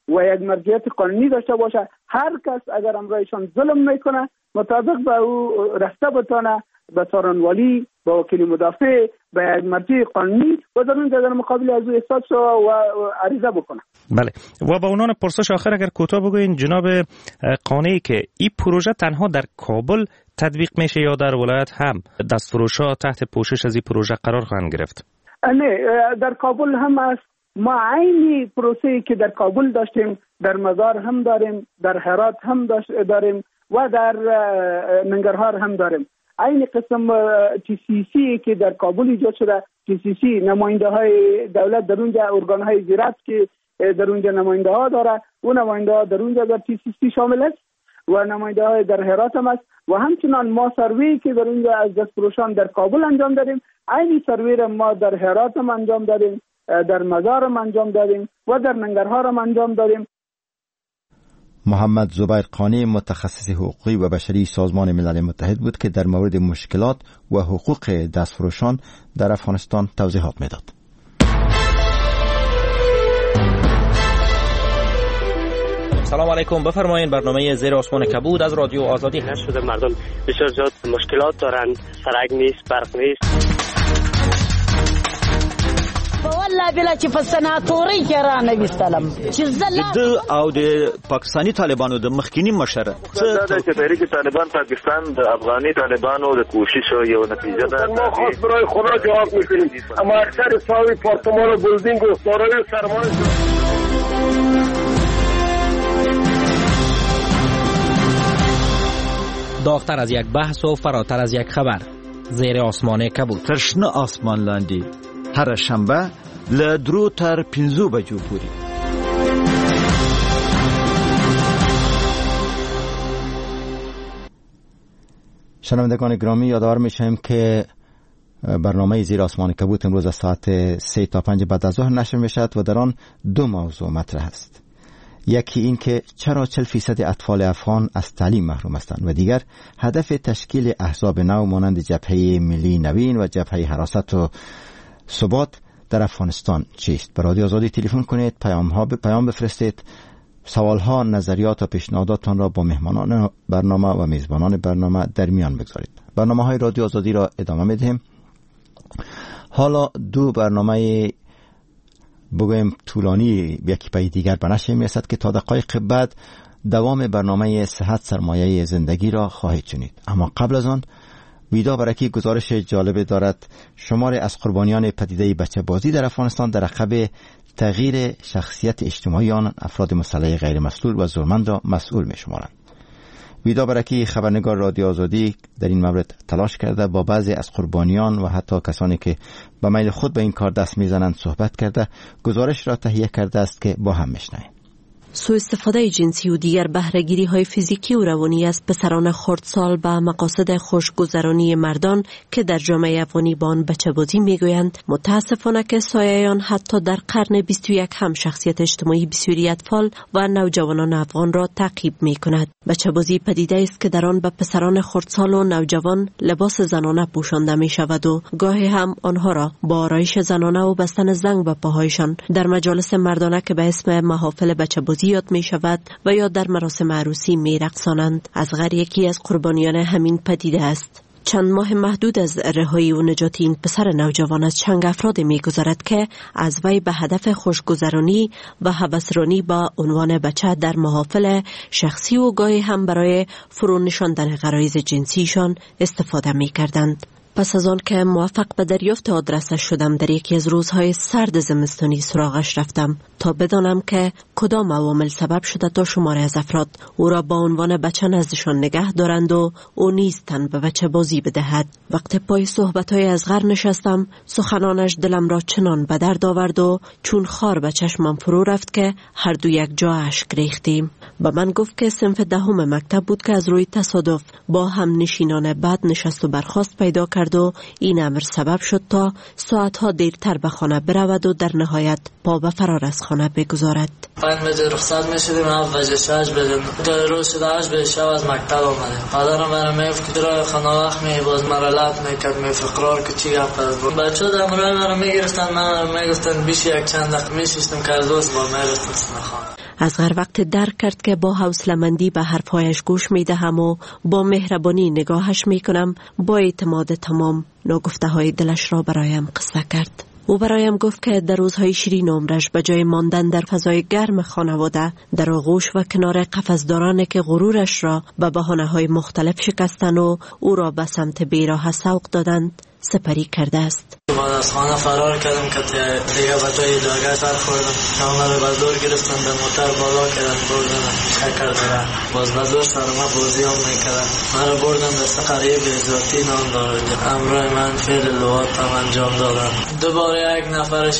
و یک مرجعیت قانونی داشته باشه. هر کس اگر امرایشان ظلم میکنه مطابق به او رفته بتانه به سارنوالی، به وکیل مدافع، به یک مرجع قانونی و در اونجا در مقابل از او احساس و عریضه بکنه. بله. و با عنوان پرسش آخر اگر کوتاه بگوین جناب قانعی که این پروژه تنها در کابل تطبیق میشه یا در ولایت هم دستفروشا تحت پوشش از این پروژه قرار خواهند گرفت؟ نه، در کابل هم است. ما عینی پروسه‌ای که در کابل داشتیم در مزار هم داریم، در هرات هم داریم و در ننگرهار هم داریم. عین قسم TCC که در کابل ایجاد شده، TCC نماینده های دولت در اونجا، ارگان های زیرت که در اونجا نماینده ها داره، اون نماینده ها در اونجا در TCC شامل است و نماینده های در هرات هم است و همچنان ما سروی که در اونجا از دستفروشان در کابل انجام دادیم، عین سروی را ما در هرات هم انجام دادیم، در مزار هم انجام دادیم و در ننگرهار هم انجام دادیم. محمد زبیر قانی متخصص حقوقی و بشری سازمان ملل متحد بود که در مورد مشکلات و حقوق دستفروشان در افغانستان توضیحات میداد. سلام علیکم، بفرمایید. برنامه زیر آسمان کبود از رادیو آزادی هست. مردم بسیار زیاد مشکلات دارند، سرک نیست، برق نیست. والله بلا چې په سناتوري کې را نه وستلم چې زله او د پاکستانی طالبانو د مخکینی مشر دا چې تحریک طالبان پاکستان د افغاني طالبانو د کوشش یو نتیجه ده. ما خاص برای خدا جواب میکنیم. اما اکثر ساوی پارتمان و بلدینگ و سارای سرمایه داغتر از یک بحث و فراتر از یک خبر. زیر آسمان کبود. تشنه آسمان لاندی هر شنبه له 2 تر 5 بجو پورې. شنوندگان گرامی، یادآور میشیم که برنامه زیر آسمان کبود امروز از ساعت 3 تا 5 بعد از ظهر نشر میشد و در آن 2 موضوع مطرح است. یکی این که چرا 40% اطفال افغان از تعلیم محروم هستند و دیگر هدف تشکیل احزاب نو مانند جبهه ملی نوین و جبهه حراست و ثبات در افغانستان چیست؟ به رادیو آزادی تلفن کنید، پیام بفرستید، سوالها، نظریات و پیشنهاداتتان را با مهمانان برنامه و میزبانان برنامه در میان بگذارید. برنامه‌های رادیو آزادی را ادامه میدهیم. حالا 2 برنامه بگویم طولانی یکی پای دیگر به نشر میرسد که تا دقایق بعد دوام برنامه صحت سرمایه زندگی را خواهید شنید. اما قبل از آن ویدا برکی گزارش جالب دارد. شمار از قربانیان پدیده بچه بازی در افغانستان در عقب تغییر شخصیت اجتماعی آن افراد مسلح غیر مسئول و زورمند را مسئول می شمارند. ویدا برکی خبرنگار رادیو آزادی در این مورد تلاش کرده با بعضی از قربانیان و حتی کسانی که به میل خود به این کار دست میزنند صحبت کرده گزارش را تهیه کرده است که با هم میشنویم. سوء استفاده جنسی و دیگر بهره‌گیری های فیزیکی و روانی از پسران خردسال به مقاصد خوشگذرانی مردان که در جامعه افغانی با آن بچه بازی میگویند، متاسفانه که سایه آن حتی در قرن 21 هم شخصیت اجتماعی بسیاری اطفال و نوجوانان افغان را تعقیب میکند. بچه بازی پدیده است که در آن به پسران خردسال و نوجوان لباس زنانه پوشانده می شود و گاهی هم آنها را با آرایش زنانه و بستن زنگ به پاهایشان در مجالس مردانه که به اسم محافل بچه بازی یاد می شود و یا در مراسم عروسی می رقصانند. اصغر یکی از قربانیان همین پدیده است. چند ماه محدود از رهایی و نجات این پسر نوجوان از چنگ افراد می گذارد که از وی به هدف خوشگذرانی و هوسرانی با عنوان بچه در محافل شخصی و گاهی هم برای فرو نشاندن غرایز جنسیشان استفاده می کردند. پس از آن که موفق به دریافت آدرسش شدم، در یکی از روزهای سرد زمستانی سراغش رفتم تا بدانم که کدام عوامل سبب شده تا شماره از افراد او را با عنوان بچه نزدشان نگه دارند و او نیز تن به بچه بازی بدهد. وقت پای صحبت‌های اصغر نشستم، سخنانش دلم را چنان به درد آورد و چون خار به چشمم فرو رفت که هر دو یک جا اشک ریختیم. به من گفت که صنف 10 مکتب بود که از روی تصادف با هم نشینان بد نشست و برخاست پیدا کرد و این امر سبب شد تا ساعتها دیرتر به خانه برود و در نهایت پا به فرار از خانه بگذارد. 5 بجه رخصت میشدیم، 7 بجه 6 بجه تا روز شده 8 بجه شب از مکتب آمدیم. مادرم برام میگفت که درای خانه وقت باز مرالت میکرد، میفقرار که چی گپ است. بچه‌ها در مرای مرا میگرفتن، من میگفتن بیش یک چند دقیقه میشستم که از دوست با میرفتم خانه. اصغر وقت درک کرد که با حوصله‌مندی به حرفهایش گوش می‌دهم و با مهربانی نگاهش می‌کنم، با اعتماد تمام ناگفته های دلش را برایم قصه کرد. او برایم گفت که در روزهای شیرین عمرش به جای ماندن در فضای گرم خانواده، در آغوش و کنار قفسدارانی که غرورش را به بهانه‌های مختلف شکستند و او را به سمت بیراه سوق دادند، سپری کرده است. بعد از خانه فرار کردم که دیگه به توی داغه سر خوردم. شما رو به زور گرفتن، در موتر بالا کردن، بردن شکر داره. باز به زور سر ما بازی هم میکردن. من رو بردن دست قریب ذاتی نام دارد. امروز من فعل لواط هم انجام دادم. دوباره یک نفرش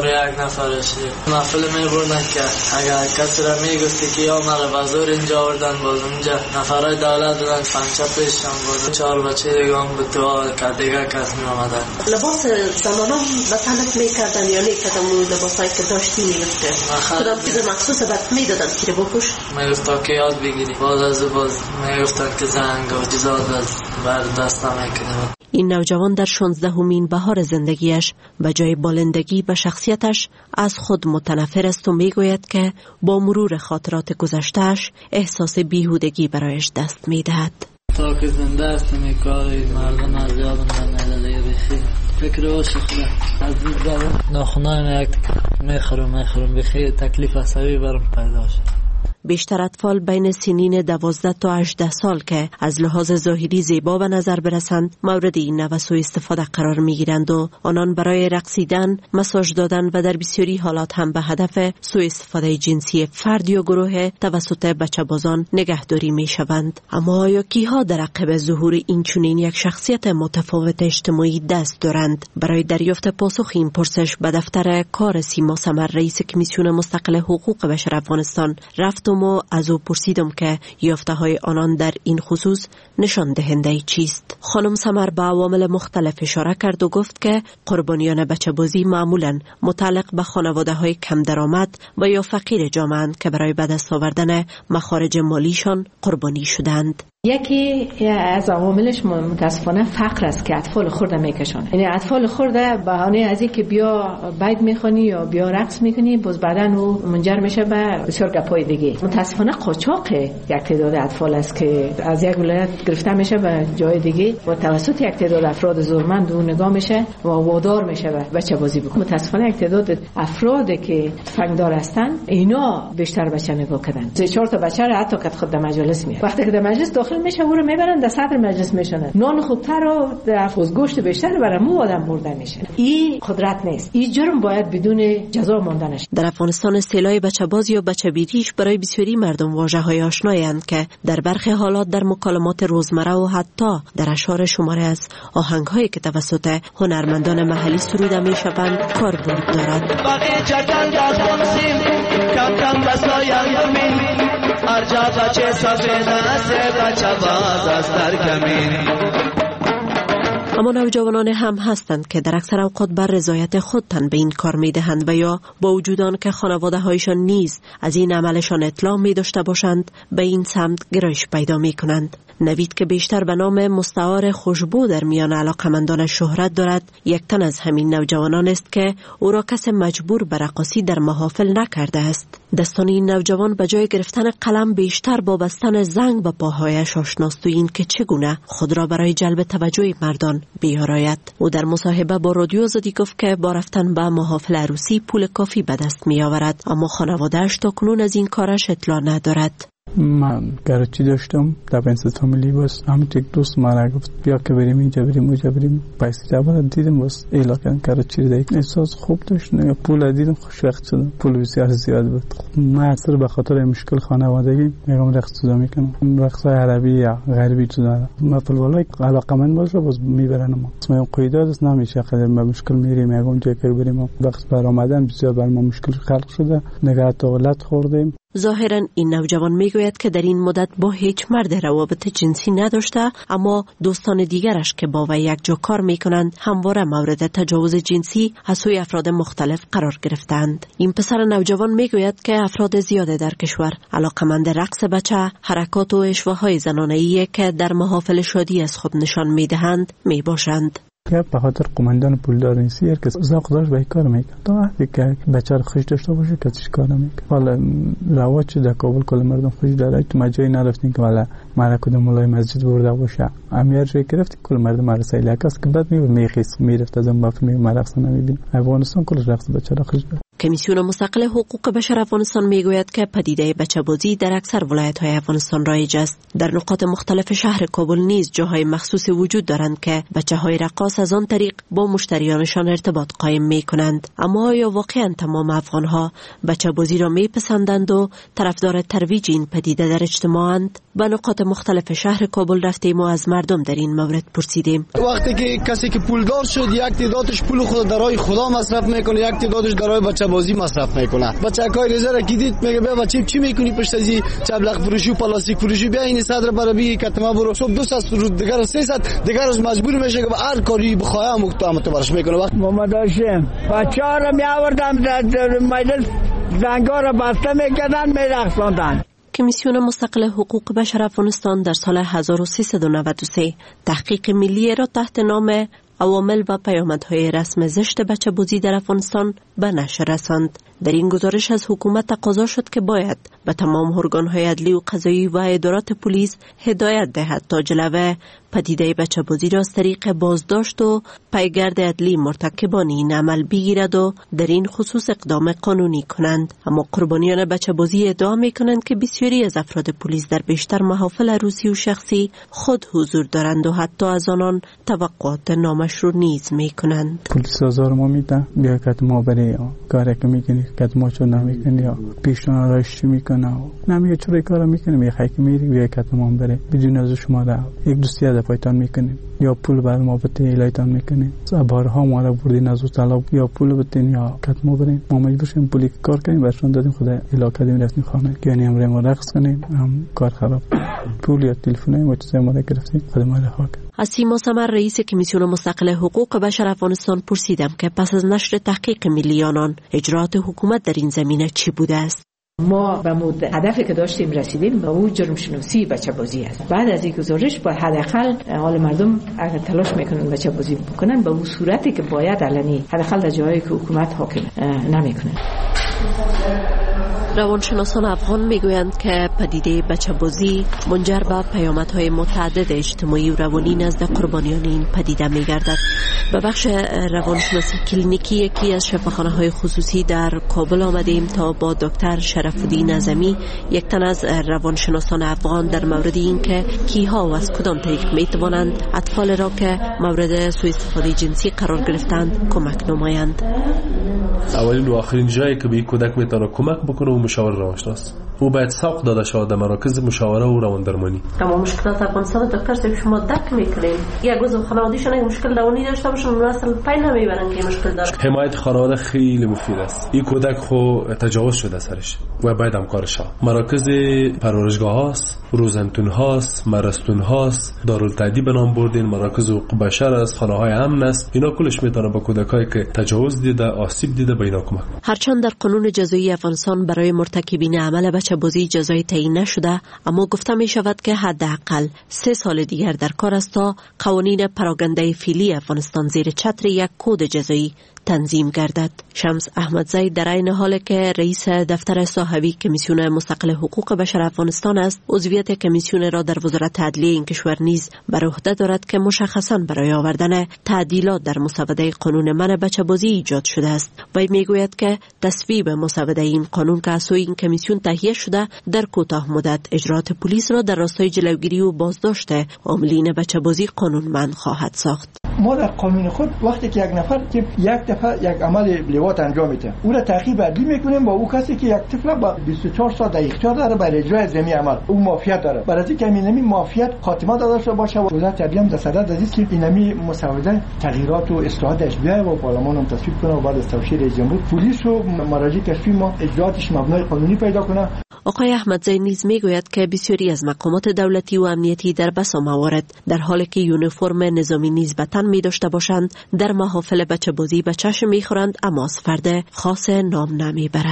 محفل می بردن که اگر کسی را میگفتی که یا من رو به زور اینجا بردن، باز اونجا نفرای دولت دادن پنچه پیشم بردن. 4 بچه دیگه هم به تو که دیگه کس می آمدن. لباس زنانه هم به تنت میکردن یا نیکردن و لباسایی که داشتی میگفته کدام چیز مخصوص بهت میدادن که بپوش؟ میگفتا که یاد بگیری. باز میگفتن که زنگ و چیزات بر دستم میکنه. این نوجوان در 16مین بهار زندگیش به جای بالندگی به شخصیتش از خود متنفر است و میگوید که با مرور خاطرات گذشتهش احساس بیهودگی برایش دست میدهد. تا که زنده است میکاری مردم از یادم نمیده بخیر. فکر عاشق عزیز دارم ناخونای میخورم بخیر. تکلیف عصبی برم پیدا شد. بیشتر اطفال بین سنین 12 تا 18 سال که از لحاظ ظاهری زیبا به نظر برسند مورد این نوع سوء استفاده قرار میگیرند و آنان برای رقصیدن، مساج دادن و در بسیاری حالات هم به هدف سوء استفاده جنسی فرد یا گروه توسط بچه بازان نگهداری میشوند. اما آیا کیها در عقب ظهور این چنین یک شخصیت متفاوت اجتماعی دست دارند؟ برای دریافت پاسخ این پرسش به دفتر کار سیما سمر، رئیس کمیسیون مستقل حقوق بشر افغانستان رفتم و از او پرسیدم که یافته های آنان در این خصوص نشان دهنده چیست. خانم سمر به عوامل مختلف اشاره کرد و گفت که قربانیان بچه بازی معمولاً متعلق به خانواده های کم درآمد و یا فقیر جامعه اند که برای به دست آوردن مخارج مالیشان قربانی شدند. یکی از عواملش متاسفانه فقر است که اطفال خرده میکشن. یعنی اطفال خرده بهانه از اینکه بیا بیت میخونی یا بیا رقص میکنی، باز بعدن او منجر میشه به بسیار گپای دیگه. متاسفانه قاچاق یک تعداد اطفال است که از یک ولایت گرفته میشه به جای دیگه و توسط یک تعداد افراد زورمند اون نگاه میشه و وادار میشه به بچه بازی بکنه. متاسفانه یک تعداد افرادی که فنگدار هستن اینا بیشتر بچه نگاه کردن. 3-4 تا بچه را حتی که خود در مجلس میاد. وقتی که در مجلس داخل میشه او رو میبرن در صدر مجلس میشونن. نان خوبتر و در گوشت بیشتر برای مو آدم برده میشه. این قدرت نیست. این جرم باید بدون جزا ماندنش. در افغانستان اصطلاح بچه باز یا بچه بیریش برای بسیاری مردم واژه‌های آشنایند که در برخی حالات در مکالمات روزمره و حتی در اشعار شماره از آهنگ‌هایی که توسط هنرمندان محلی سروده میشوند کاربرد دارد. اما نوجوانان هم هستند که در اکثر اوقات بر رضایت خود تن به این کار می دهند و یا با وجود آن که خانواده هایشان نیز از این عملشان اطلاع می داشته باشند به این سمت گرایش پیدا می کنند. نوید که بیشتر به نام مستعار خوشبو در میان علاقمندان شهرت دارد، یک تن از همین نوجوانان است که او را کس مجبور به رقاصی در محافل نکرده است. دستان این نوجوان به جای گرفتن قلم بیشتر با بستن زنگ به پاهایش آشناست و این که چگونه خود را برای جلب توجه مردان بیاراید. او در مصاحبه با رادیو آزادی گفت که با رفتن به محافل عروسی پول کافی به دست می آورد، اما خانواده‌اش تاکنون از این کارش اطلاع ندارد. من گرچه داشتم در بنسط فامیلی باز همین دوست مرا گفت بیا که بریم اینجا بریم پیسه جبر دیدم باز ایلا کردن گرچه دیدم احساس خوب داشت. پول دیدم خوشوقت شدم. پول بسیار زیاد بود. من اصلا به خاطر مشکل خانوادگی میگم رقص جدا میکنم، رقص عربی یا غربی جدا. من فوتبال علاقمند باشه باز میبرنم. من قیداد است نمیشه قدر به مشکل میریم میگم جای که بریم وقت برآمدن بسیار بر ما مشکل خلق شده. نگاه دولت خوردیم. ظاهرا این نوجوان میگوید که در این مدت با هیچ مرد روابط جنسی نداشته، اما دوستان دیگرش که با وی یک جا کار میکنند همواره مورد تجاوز جنسی از سوی افراد مختلف قرار گرفتند. این پسر نوجوان میگوید که افراد زیاده در کشور علاقمند رقص بچه، حرکات و اشوه‌های زنانه‌ای که در محافل شادی از خود نشان میدهند میباشند. که به خاطر قماندان پولدار نیست که ذوق داشت به کار میکنه تا وقتی که بچه رو خوش داشته باشه کسیش کار نمیکنه. حالا رواج در کابل کل مردم خوش داره، تو ما جایی نداشتیم که والا مرا کدوم مولای مسجد برده باشه. امیر جای گرفت کل مردم مرسای لکاس که بعد میخیس میرفت از اون بافت مرخص نمیبین. افغانستان کل رقص بچه را خوش داره. کمیسیون مستقل حقوق بشر افغانستان میگوید که پدیده بچه‌بازی در اکثر ولایت‌های افغانستان رایج است. در نقاط مختلف شهر کابل نیز جاهای مخصوص وجود دارند که بچه‌های رقاص از آن طریق با مشتریانشان ارتباط قائم می‌کنند. اما آیا واقعاً تمام افغان‌ها بچه‌بازی را می‌پسندند و طرفدار ترویج این پدیده در اجتماعند؟ به نقاط مختلف شهر کابل رفتیم و از مردم در این مورد پرسیدیم. وقتی که کسی که پولدار شد یک تعدادش پول خود در راه خدا مصرف میکنه، یک تعدادش در راه بازی مصرف میکنه. بچه‌های رزه را کیدید میگه بیا بچه چی میکنی پشت از این چبلق فروشی و پلاستیک فروشی، بیا این صدر برا بی کتما برو صبح 200 فرود دیگر 300 دیگر از مجبور میشه که هر کاری بخواه مقتامت برش میکنه. وقت محمد هاشم بچه‌ها را میآوردم در مجلس زنگا را بسته میکردن میرقصاندن. کمیسیون مستقل حقوق بشر افغانستان در سال 1393 تحقیق ملی را تحت نام عوامل و پیامدهای رسم زشت بچه‌بازی در افغانستان به نشر رساند. در این گزارش از حکومت تقاضا شد که باید به تمام ارگان‌های عدلی و قضایی و ادارات پلیس هدایت دهد تا جلوه پدیده بچه‌بازی را از طریق بازداشت و پیگرد عدلی مرتکبان این عمل بگیرد و در این خصوص اقدام قانونی کنند. اما قربانیان بچه‌بازی ادعا می‌کنند که بسیاری از افراد پلیس در بیشتر محافل عروسی و شخصی خود حضور دارند و حتی از آنان توقعات نامشروع نیز می‌کنند. پلیس آزار ما میده بیا که ما برای کاری که می‌کنی که ما چون نمی‌کنی یا پیشنهاد راش می‌کنه نمیگه چرا کارو می‌کنی میخوای که میری بیا که ما بره بدون از شما را یک دوستی پایتان میکنیم یا پول بعد ما بته ایلایتان میکنیم. بارها ما را بردین از طلب یا پول بتین یا کت ما بریم ما مجبور شدیم پولی کار کنیم برشون دادیم خدا الا کردیم رفتیم خانه که یعنی امر ما رقص کنیم هم کار خراب پول یا تلفن ما چیزای ما را گرفتیم خدا ما را خاک. از سیما سمر رئیس کمیسیون مستقل حقوق بشر افغانستان پرسیدم که پس از نشر تحقیق ملی آنان اجرات حکومت در این زمینه چی بوده است. ما به هدفی که داشتیم رسیدیم به اون جرم شناسی بچه‌بازی است. بعد از این گزارش با حداقل حال مردم اگر تلاش میکنن بچه‌بازی بکنن به اون صورتی که باید علنی حداقل در جایی که حکومت حاکم نمیکنه. روانشناسان افغان میگویند که پدیده بچه‌بازی منجر به پیامدهای متعدد اجتماعی و روانی نزد قربانیان این پدیده میگردد. به بخش روانشناسی کلینیکی یکی از شفاخانه‌های خصوصی در کابل آمدیم تا با دکتر شرف‌الدین اعظمی یک تن از روانشناسان افغان در مورد اینکه کیها و از کدام طریق میتوانند اطفال را که مورد سوء استفاده جنسی قرار گرفتند کمک نمایند. اولین و آخرین جایی که به کودک میتونه کمک بکنه و مشاور روانشناس او باید سوق داده شود در مراکز مشاوره و رواندرمانی. اما مشکلات افغانستان دکتر صاحب شما درک میکنید یک عضو خانواده‌شون اگه مشکل روانی داشته باشه اصلا پای نمیبرن که مشکل داره. حمایت خانواده خیلی مفید است. این کودک خو تجاوز شده سرش و باید همکار شود. مراکز پرورشگاه هاست، روزنتون هاست، مرستون هاست، دارالتعدیب به نام بردین، مراکز حقوق بشر است، خانه‌های امن است. اینا کلش میتونه با کودکایی که تجاوز دیده، آسیب دیده به اینا کمک. هرچند در قانون جزایی افغانستان برای مرتکبین عمل بچه‌بازی جزای تعیین نشده، اما گفته می شود که حداقل 3 سال دیگر در کار است تا قوانین پراگنده فعلی افغانستان زیر چتر یک کد جزایی تنظیم گردد. شمس احمدزی در این حال که رئیس دفتر صاحبی کمیسیون مستقل حقوق بشر افغانستان است، عضویت کمیسیون را در وزارت عدلیه این کشور نیز بر عهده دارد که مشخصاً برای آوردن تعدیلات در مسوده قانون منع بچه‌بازی ایجاد شده است. وی میگوید که تصویب مسوده این قانون که از سوی این کمیسیون تهیه شده در کوتاه مدت اجرات پلیس را در راستای جلوگیری و بازداشت عاملین بچه‌بازی قانونمند خواهد ساخت. ما در قانون خود وقتی که یک نفر که یک دفعه یک عمل لواط انجام میده او را تعقیب عدلی میکنیم با او کسی که یک طفل با 24 ساعت در اختیار داره برای اجرای زمین عمل او مافیات داره. برای اینکه اینمی مافیات خاتمه داده شده باشه و وزارت عدلیه هم در صدد است که اینمی مسوده تغییرات و اصلاحاتش بیاید و پارلمان هم تصویب کنه و بعد از توشیح رئیس جمهور پلیس و مراجع کشفی ما اجراتش مبنای قانونی پیدا کنه. آقای احمدزی نیز میگوید که بسیاری از مقامات دولتی و امنیتی در بسا موارد در حالی که یونیفرم نظامی نیز به تن می داشته باشند در محافل بچه‌بازی به چشم میخورند اما از فرد خاص نام نمیبرد.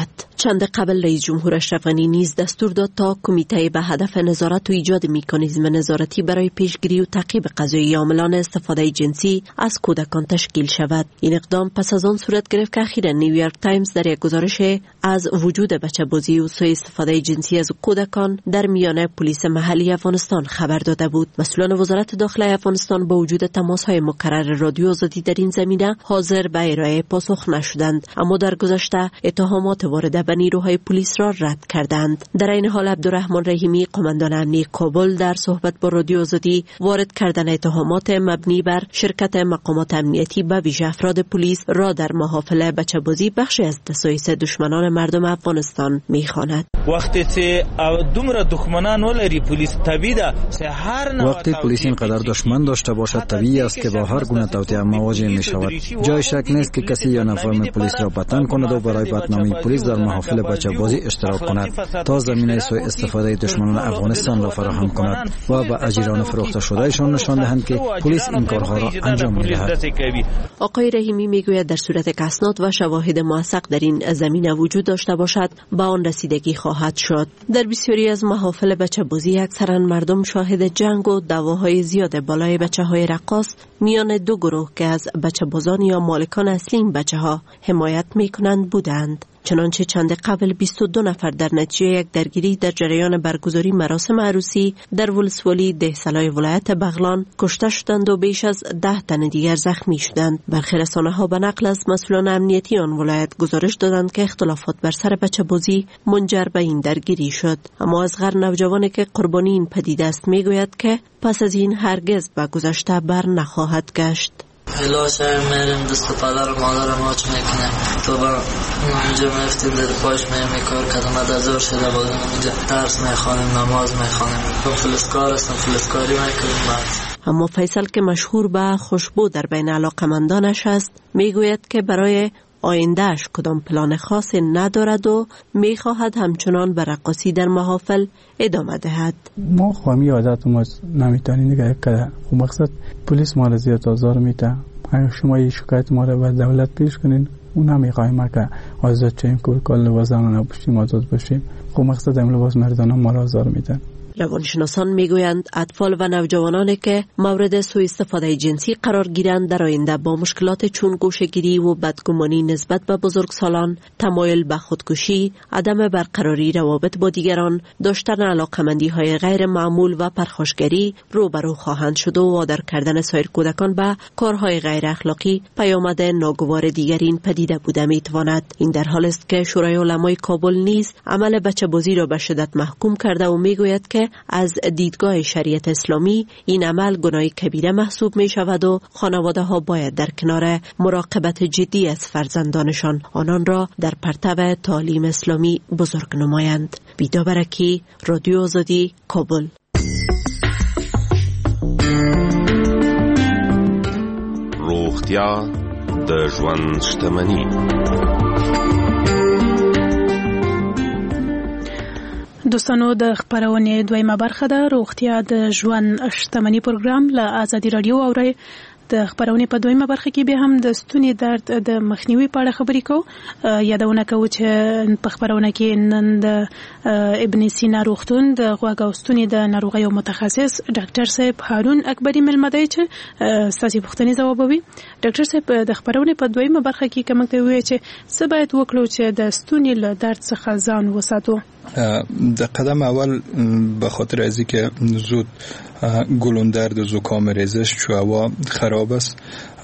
چند قبل رئیس جمهور اشرف غنی نیز دستور داد تا کمیته به هدف نظارت و ایجاد مکانیزم نظارتی برای پیشگیری و تعقیب قضایی عاملان استفاده جنسی از کودکان تشکیل شود. این اقدام پس از آن صورت گرفت که اخیراً نیویورک تایمز در یک گزارش از وجود بچه‌بازی و سوء استفاده جنسی از کودکان در میان پلیس محلی افغانستان خبر داده بود. مسئولان وزارت داخله افغانستان با وجود تماس‌های مکرر رادیو آزادی در این زمینه حاضر به ارائه پاسخ نشدند، اما در گذشته اتهامات وارد به نیروهای پلیس را رد کردند. در این حال عبدالرحمن رحیمی قماندان امنی کابل در صحبت با رادیو آزادی وارد کردن اتهامات مبنی بر شرکت مقامات امنیتی به ویژه افراد پلیس را در محافل بچه‌بازی بخشی از دسایس دشمنان مردم افغانستان می‌خواند. وقتی دومره دشمنان ولري پلیس طبیعه وقتی پلیس اینقدر دشمن داشته باشد طبیعی است که با هر گونه توطئه مواجه می‌شود. جای شک نیست که کسی یا نفرم پلیس را بتن کند و برای بدنامی پلیس در محافل بچه‌بازی اشتراک کند تا زمینه سوء استفاده دشمنان افغانستان را فراهم کند و به اجیران فروخته شدهشان نشان دهند که پلیس این کارها را انجام می‌دهد. آقای رحیمی میگوید در صورت که اسناد و شواهد موثق در این زمینه وجود داشته باشد به آن رسیدگی خواهد شد. در بسیاری از محافل بچه‌بازی اکثرا مردم شاهد جنگ و دعواهای زیاد بالای بچه‌های رقاص میان دو گروه که از بچه‌بازان یا مالکان اصلی این بچه‌ها حمایت می‌کنند بودند. چنانچه چند قبل 22 نفر در نتیجه یک درگیری در جریان برگزاری مراسم عروسی در ولسوالی دهسلای ولایت بغلان کشته شدند و بیش از 10 تن دیگر زخمی شدند. برخی رسانه‌ها به نقل از مسئولان امنیتی آن ولایت گزارش دادند که اختلافات بر سر بچه‌بازی منجر به این درگیری شد. اما از غر نوجوانی که قربانی این پدیده است میگوید که پس از این هرگز به گذشته بر نخواهد گشت. هلاش میریم دست پدر و مادر ماچ میکنیم تو با اونجا میفتیم در پاش میکار کدوم دزور شده بودن اونجا درس میخوانیم نماز میخوانیم فلسکار هستم فلسکاری میکنیم بعد. اما فیصل که مشهور به خوشبو در بین علاقمندانش است میگوید که برای آیندهش کدام پلان خاصی ندارد و میخواهد همچنان به رقاصی در محافل ادامه دهد. ما خواهمی عادت ما نمیتونیم نگه کرده و مقصد پلیس ما را زیاد آزار میده. اگر شما این شکایت ما را به دولت پیش کنین اون نمیخواهیم که آزاد شیم که کل لباسانو نپوشیم آزاد باشیم. خب مقصد این لباس مردانه ما را آزار میدن. روانشناسان میگویند اطفال و نوجوانانی که مورد سوء استفاده جنسی قرار گیرند در آینده با مشکلات چون گوشه‌گیری و بدگمانی نسبت به بزرگسالان، تمایل به خودکشی، عدم برقراری روابط با دیگران، داشتن علاقمندی‌های غیر معمول و پرخاشگری روبرو خواهند شد و وادار کردن سایر کودکان به کارهای غیر اخلاقی پیامد ناگوار دیگر این پدیده بوده میتواند. این در حال است که شورای علمای کابل نیز عمل بچه‌بازی را به شدت محکوم کرده و میگوید که از دیدگاه شریعت اسلامی این عمل گناه کبیره محسوب می شود و خانواده ها باید در کنار مراقبت جدی از فرزندانشان آنان را در پرتو تعلیم اسلامی بزرگ نمایند. بیدا برکی، رادیو آزادی، کابل. روغتیا د ژوند شتمني. دوستانو د خبرونې دویمه برخه ده روغتیا د ژوند شتمني پروګرام له آزادي رادیو اورئ. د خبرونې په دویمه برخه کې به هم د ستوني درد د مخنیوي په اړه خبرې کوو. یادونه کوو چې په خبرونه کې نن د ابن سینا روغتون د غوږ او ستوني د ناروغیو متخصص ډاکټر صاحب هارون اکبري ملمه دی چې ستاسو پوښتنې ځوابوي. ډاکټر صاحب د خبرونې په دویمه برخه کې کوم ته وایي چې څه باید وکړو چې د ستوني له درد څخه ځان وساتو؟ در قدم اول به خاطر از اینکه زود گلوندرد و زکام ریزش چو هوا خراب است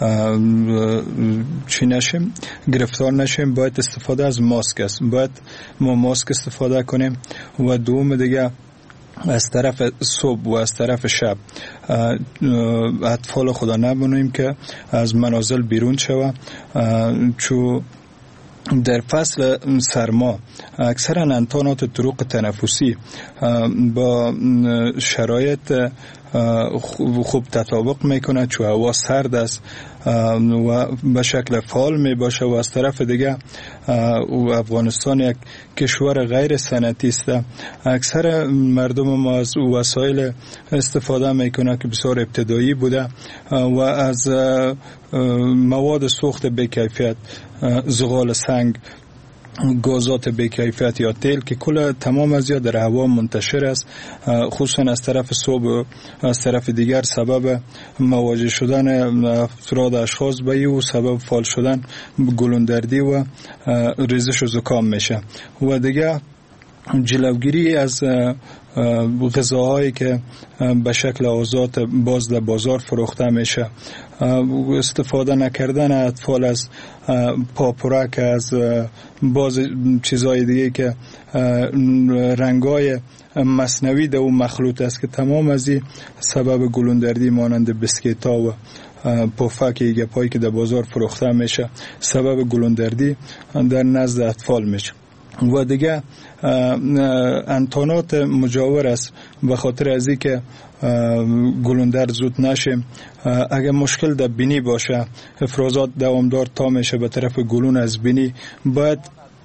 چی نشیم گرفتار نشیم باید استفاده از ماسک است. باید ما ماسک استفاده کنیم و دوم دیگه از طرف صبح و از طرف شب اطفال خدا نبینیم که از منازل بیرون شوه چو در فصل سرما اکثرا انتانات طرق تنفسی با شرایط خوب تطابق میکنه چون هوا سرد است و به شکل فعال می باشه و از طرف دیگه افغانستان یک کشور غیر صنعتی است. اکثر مردم ما از وسایل استفاده میکنه که بسیار ابتدایی بوده و از مواد سوخت بی‌کیفیت زغال سنگ گازات بی‌کیفیت یا تیل که کل تمام از در هوا منتشر است، خصوصا از طرف صبح و از طرف دیگر سبب مواجه شدن افراد اشخاص به او سبب فال شدن گلوندردی و ریزش و زکام میشه. و دیگه جلوگیری از غذاهایی که به شکل آزاد باز در بازار فروخته میشه، استفاده نکردن اطفال از پاپورک، از باز چیزهای دیگه که رنگای مصنوعی در اون مخلوط است که تمام از این سبب گلوندردی مانند بسکیت ها و پفک گپایی که در بازار فروخته میشه سبب گلوندردی در نزد اطفال میشه. و دیگه انتانات مجاور است به خاطر از این که گلوندر زود نشه. اگر مشکل در بینی باشه، افرازات دوامدار تا میشه به طرف گلون از بینی، باید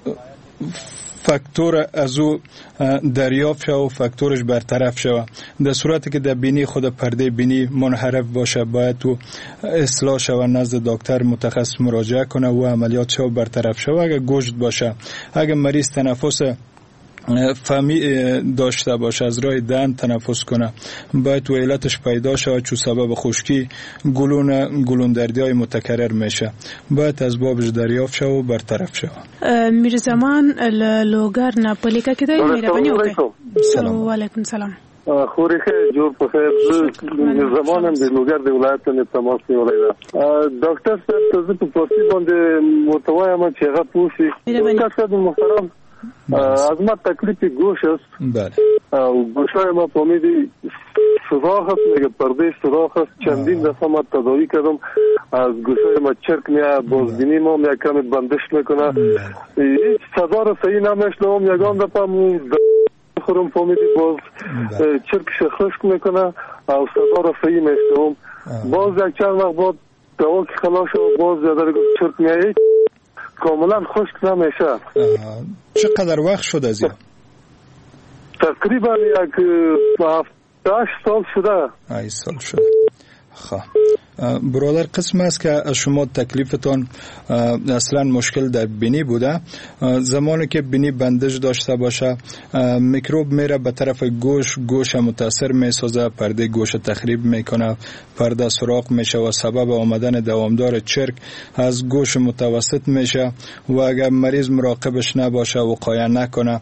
فاکتور از او دریافت شود و فاکتورش برطرف شود. در صورتی که در بینی خود پرده بینی منحرف باشه باید تو اصلاح شود، نزد دکتر متخصص مراجعه کنه و عملیات شود برطرف شود. اگر گوشت باشه، اگر مریض تنفس فمی داشته باشه، از راه دهن تنفس کنه، باید و علتش پیدا شود چون سبب خشکی گلوندردی های متکرر میشه، باید از بابش دریافت شود و برطرف شود. میرزمان لوگر ناپولی که کدای میربانی اوکی. سلام و علیکم سلام. خوری خیلی جور پخیر زمانم به لوگر دی ولایت نه تماس نیولیده. دکتر صاحب تازه تو پرسی بنده متوای من چقدر پوشی. دکتر صاحب محترم، از ما تکلیف گوش است. بله. گوشای ما پامیدی سوراخ است، میگه پرده سوراخ است. چندین دفعه ما تداوی کردم، از گوشای ما چرک میاد، بازبینی ما کمی بندش میکنه. هیچ صدا رو صحیح نمیشنوم. یگان دفعه خورم پامیدی باز چرکش خشک میکنه و صدا رو صحیح میشنوم. باز یک چند وقت بعد دوا که خلاص شد باز زیاده چرک میاد، کاملا خشک نمیشه. چقدر وقت شد از این؟ تقریبا یک 7-8 سال شده. 8 سال شده. خب برادر، قسم است که شما تکلیفتان اصلا مشکل در بینی بوده. زمانی که بینی بندش داشته باشه، میکروب میره به طرف گوش متاثر میسازه، پرده گوش تخریب میکنه، پرده سوراخ میشه و سبب آمدن دوامدار چرک از گوش متوسط میشه. و اگر مریض مراقبش نباشه، وقایه نکنه،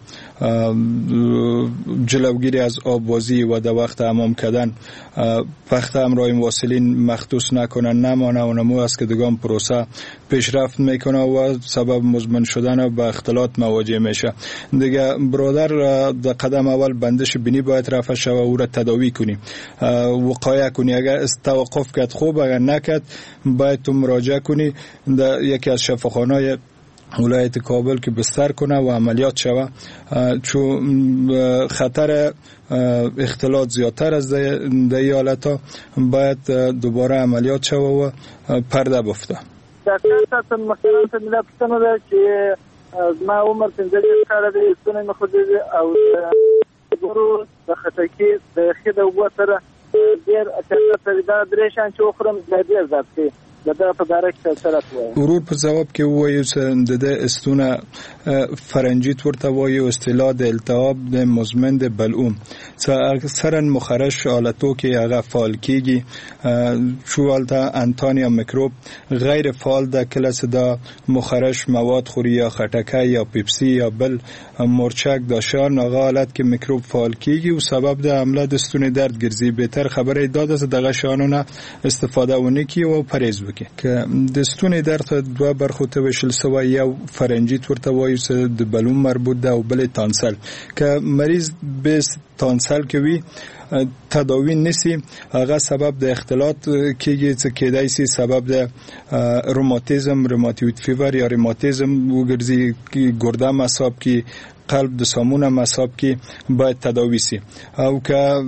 جلوگیری از آبوازی و در وقت حمام کردن پخت همراه واسلین مخصوص نکنه، نمانه و نمو است که دگام پروسه پیشرفت میکنه و سبب مزمن شدن و به اختلاط مواجه میشه. دیگه برادر، در قدم اول بندش بینی باید رفع شود و او را تداوی کنی، وقایه کنی. اگر توقف کرد خوب، اگر نکرد باید تو مراجعه کنی در یکی از شفاخانه‌های ولایت کابل که بستر کنه و عملیات شود، چون خطر اختلاط زیادتر از در این حالت باید دوباره عملیات شود و پرده بفته. دکتر صاحب مثلا میلا پوښتنه ده چې ما عمر 15 کاله دی، ستونی مې خوځېږي او ګورو د خټکي د ښې د اوبو سره ډېر اچار دا درې شیان چې وخورم دا ډېر درد کوي. ورور په جواب کې وایي چې د استونه فرنجیت ورته وایي او اصطلاح د التهاب د مزمن د بلعوم چې اکثرا مخرش حالتو کې هغه فعال کیږي، چوالتا انتانیا میکروب غیر فعال د کلاس دا مخرش مواد خوري یا خټکه یا پیپسی یا بل مرچک داشان هغه حالت کې میکروب فعال کیږي او سبب د حمله د استونه درد ګرځي. بهتر خبره داده چې دغه شانونه استفاده ونه کی او پرهیز که د ستوني درد دوه برخو ته ویشل سوی، یو فرنجیت ورته وایي چې د بلوم مربوط ده او بل تانسل. که مریض به تانسل کوي تداوی نسی، هغه سبب د اختلاط کېږي چې کېدای شي سبب د روماتیزم فیور یا روماتیزم وګرځي، ګرده مصاب کی قلب د سامونه مصاب کی باید تداوی سی. او که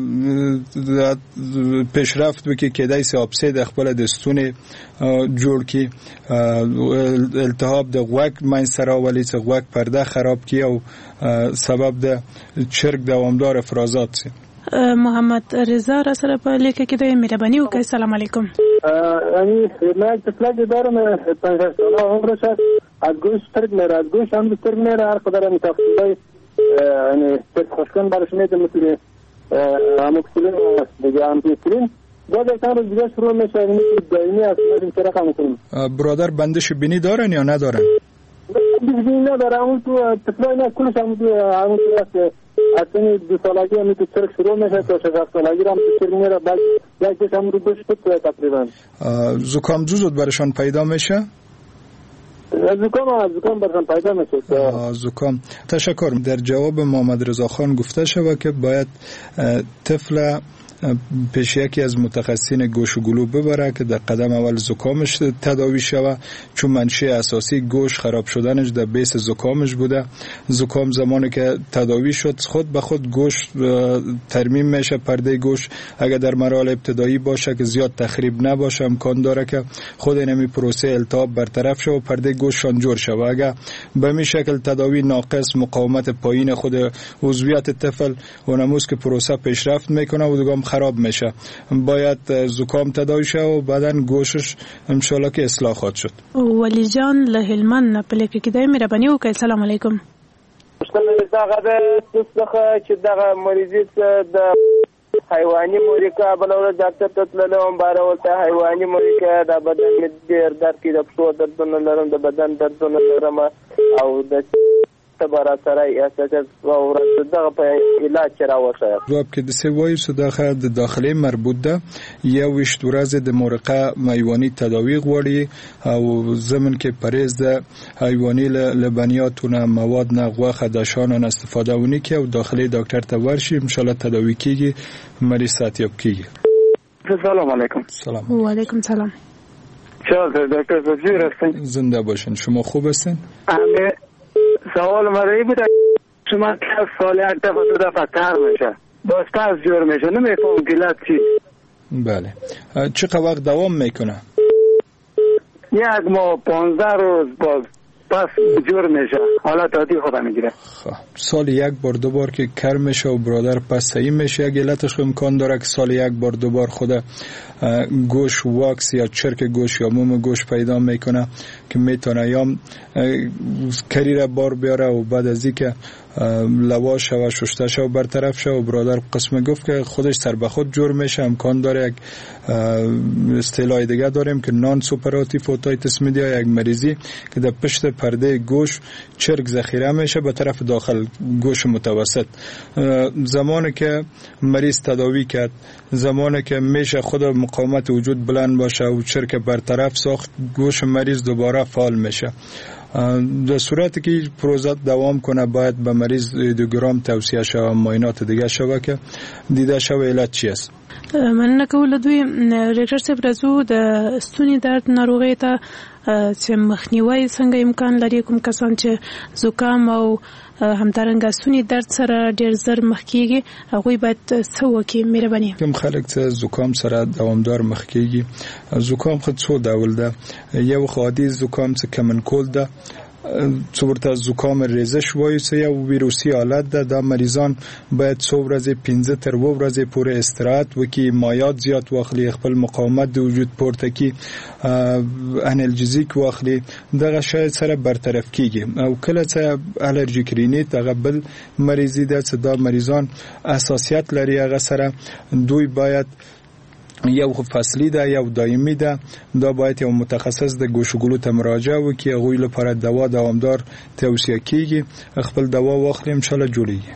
پیشرفت وکړي کېدای شي اپسه د خپل د ستوني جوړ کی، التهاب د غوږ منځ راولي چې غوږ پرده خراب کی او سبب د چرک دوامدار افرازات سی. محمد رضا را سره په لیکه کې د مهرباني وکړئ. سلام علیکم. یعنی من تفلک دارم 50 ساله عمرش است. از گوش ترک میره، از گوش هم ترک میره. هر خدا می تفصیلای یعنی ترک خوشکن برش میده مثل اموکسیلین و دیگه امپیسیلین. بعد از روز دیگه شروع میشه یعنی دائمی است. ما چرا کار میکنیم؟ برادر بندش بینی دارن یا ندارن؟ بندش بینی نداره. همون تو تفلای نه کلش همون تو است. اصلا 2 سالگی هم تو چرک شروع میشه تا 6 سالگی هم تو چرک میره. بعد یکیش هم رو دوش بود تقریبا. زکام زود برشان پیدا میشه؟ زکام برشان پیدا میشه. زکام. تشکر. در جواب محمد رضا خان گفته شود که باید طفل پیش یکی از متخصصین گوش و گلو ببره که در قدم اول زکامش تداوی شوه، چون منشأ اساسی گوش خراب شدنش در بیس زکامش بوده. زکام زمانی که تداوی شد خود به خود گوش ترمیم میشه. پرده گوش اگر در مراحل ابتدایی باشه که زیاد تخریب نباشه امکان داره که خود اینمی پروسه التهاب برطرف شه و پرده گوششان جور شه. اگر به این شکل تداوی ناقص، مقاومت پایین خود عضویت طفل و نموز که پروسه پیشرفت میکنه و دیگه خراب میشه. باید زکام تداوی شه و بعدن گوشش انشالله که اصلاح خواهد شد. ولی جان له هلمند پلیک کیدای مهرباني وکړئ. السلام علیکم. مشکل دغه د څخه چې دغه مریضي د حیواني موریکا بلور ډاکټر ته تللم بار ولته حیواني موریکا د بدن مې ډېر درد کې د پښو دردونه لرم، د بدن دردونه لرم او د تبارا سره اساس او دغه په علاج راوښه. جواب کې د سوي صداخه د داخلي مربوط ده یا وشت ورځ د مورقه حیواني تداوی غوړي او زمن کې پرهیز د حیواني لبنیاتونه مواد نه غوخه د شانن استفاده ونی کې او داخلي ډاکټر ته ورشي ان شاء الله تداوی کیږي، مریض صحتیاب کیږي. سلام علیکم. سلام. و علیکم سلام. چه دکتر وزیر هستین؟ زنده باشین. شما خوب هستین؟ سوال مرایی بود شما که سال یک دفعه 2 دفعه تر میشه باز پس جور میشه نمیفهم گلت چی. بله. چقدر وقت دوام میکنه؟ 1 ماه 15 روز باز پس جور میشه، حالت عادی خودم میگیره. سال 1 بار 2 بار که کر میشه و برادر پس صحیح میشه. یک علتش امکان داره که سال 1 بار 2 بار خود گوش واکس یا چرک گوش یا موم گوش پیدا میکنه که میتونه یا کری را بار بیاره و بعد از این که لواش و ششتش و برطرف شه و برادر قسم گفت که خودش سر به خود جور میشه. امکان داره یک اصطلاح دیگه داریم که نان سوپراتیو اوتایتس میدیا، یک مریضی که در پشت پرده گوش چرک ذخیره میشه به طرف داخل گوش متوسط. زمانی که مریض تداوی کرد، زمانی که میشه خود مقاومت وجود بلند باشه و چرک برطرف ساخت، گوش مریض دوباره فعال میشه. در صورتی که پروژه دوام کنه باید به مریض ایدوگرام توصیه شود، معاینات دیگه شود که دیده شود علت چی است. مننه کوله دوی ریکټر صاحب راځو د ستوني درد ناروغۍ ته چې مخنیوي څنګه امکان لري. کوم کسان چې زکام او همدارنګه ستوني درد سره ډېر زر مخ کیږي هغوی باید څه وکړي؟ مهرباني. کوم خلک چې زکام سره دوامدار مخ کیږي، زکام خو څو ډول ده. یو عادي زکام چې کمنکول ده، څورته زکام ریزش وایي چې یو ویروسي حالت ده. دا مریضان باید 2 ورځې 15 تر 2 ورځې پورې استراحت وکړي، مایعات زیات واخلي، خپل مقاومت د وجود پورته کړي، انالجزیک واخلي. دغه شاید سره برطرف کیږي. او کله چې الرژیک رینیت هغه بل مریضی ده چې دا مریضان اساسیت لري، هغه سره دوی باید یو فصلی ده یو دایمی ده. دا باید یو متخصص د گوشگلو ته مراجعه وکړي، هغوی لپاره دوا دوامدار توصیه کیږي. خپل دوا واخلي ان شاء الله جوړیږي.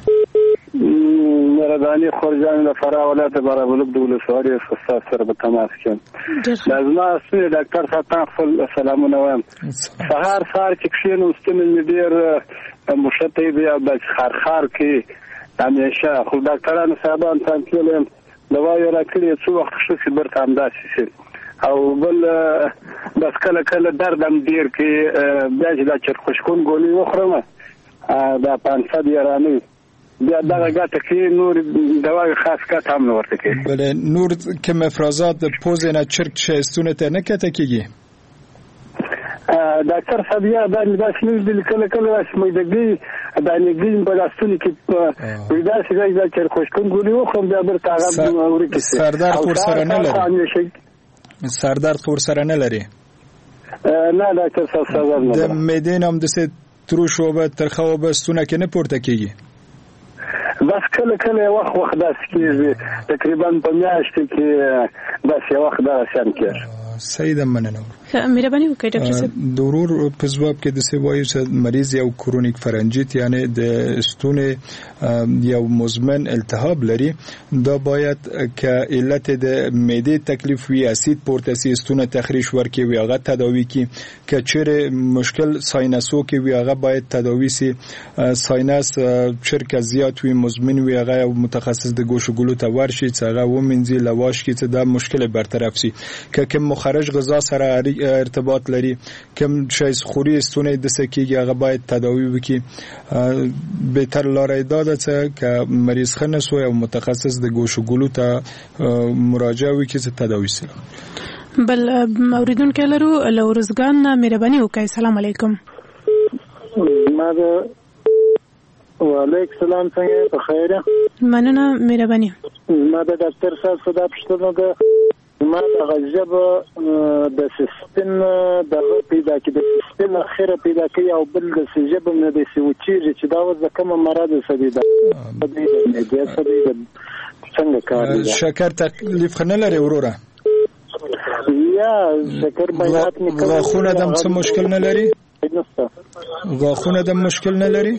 مردانی خورجان لپاره ولایت برابرلوب د ولسوالۍ استاد سره په تماس کې لازم است ډاکټر صاحب خپل سلامونه وایم. سهار چې کښینو ستنې ډیر مشته بیا د خارخار کې همیشه خو ډاکټرانو صاحبان څنګه کېلم دوا یې راکړي څو وخت شي برته همداسې شي او بل بس کله دردم ډیر کې بیا چې دا چر خوشکون ګولې وخورم دا 500 یارانه بیا دغه ګټه کې نور دوا خاص کټ هم نه ورته کې. بله نور کوم افرازات د پوز نه چرک شایستونه ته نه کته کېږي. ډاکټر صاحب یا دا لباسونه د کله اسمېدګي دا نګین په داستونی کې پیدا شي دا چې خوشکون ګولې وخورم بیا برته هغه ورته سردار خور سره نه لري. سردرد خور سره نه لري؟ نه ډاکټر صاحب سردرد نه. د معدې نام د څه تروش او به ترخه او به ستونه کې نه پورته کیږي؟ بس کله وخت داسې کېږي، تقریبا په میاشت کې داسې وخت داسې کېږي. صحیح ده، مننه. مهرباني وکړئ ډاکټر صاحب. د ورور په ځواب کې د سوایو چې مریض یو کرونیک فرنجیت یعنی د ستونې یو مزمن التهاب لري، دا باید که علت د معدې تکلیف وي، اسید پورته سي، ستونه تخریش ورکړي وي، هغه تداوی کی. که چیرې مشکل ساینسو کې وي، هغه باید تداوی سي. ساینس چرکه زیات وي، مزمن وي، هغه متخصص د ګوشو ګلو ته ورشي چې هغه ومنځي لواش کی چې دا مشکل برطرف سي. که کوم مخرج غذا سره ارتباط لري، کوم شی خوري ستونه د سکیږي، هغه باید تداوی وکړي. بهتر لاره دا چې مریض خنس او متخصص د ګوشو ګلو ته مراجعه وکړي چې تداوی سي. بل اوریدونکو لرو لورزګان، مهرباني وکړئ. السلام علیکم. وعلیکم السلام، څنګه په خیره؟ مننه، مهرباني. ما د ډاکټر صاحب صدا پښتنه ده، ما د غجب د سیستم د پیدا کې د سیستم اخره پیدا کوي او بل د سجب نه د سوچیږي چې دا وځه کومه مراد سدي ده څنګه کار دی؟ شکر تکلیف خنه لري وروره؟ یا شکر بیات نکړه. غاښونه دم څه مشکل نه لري؟ غاښونه دم مشکل نه لري؟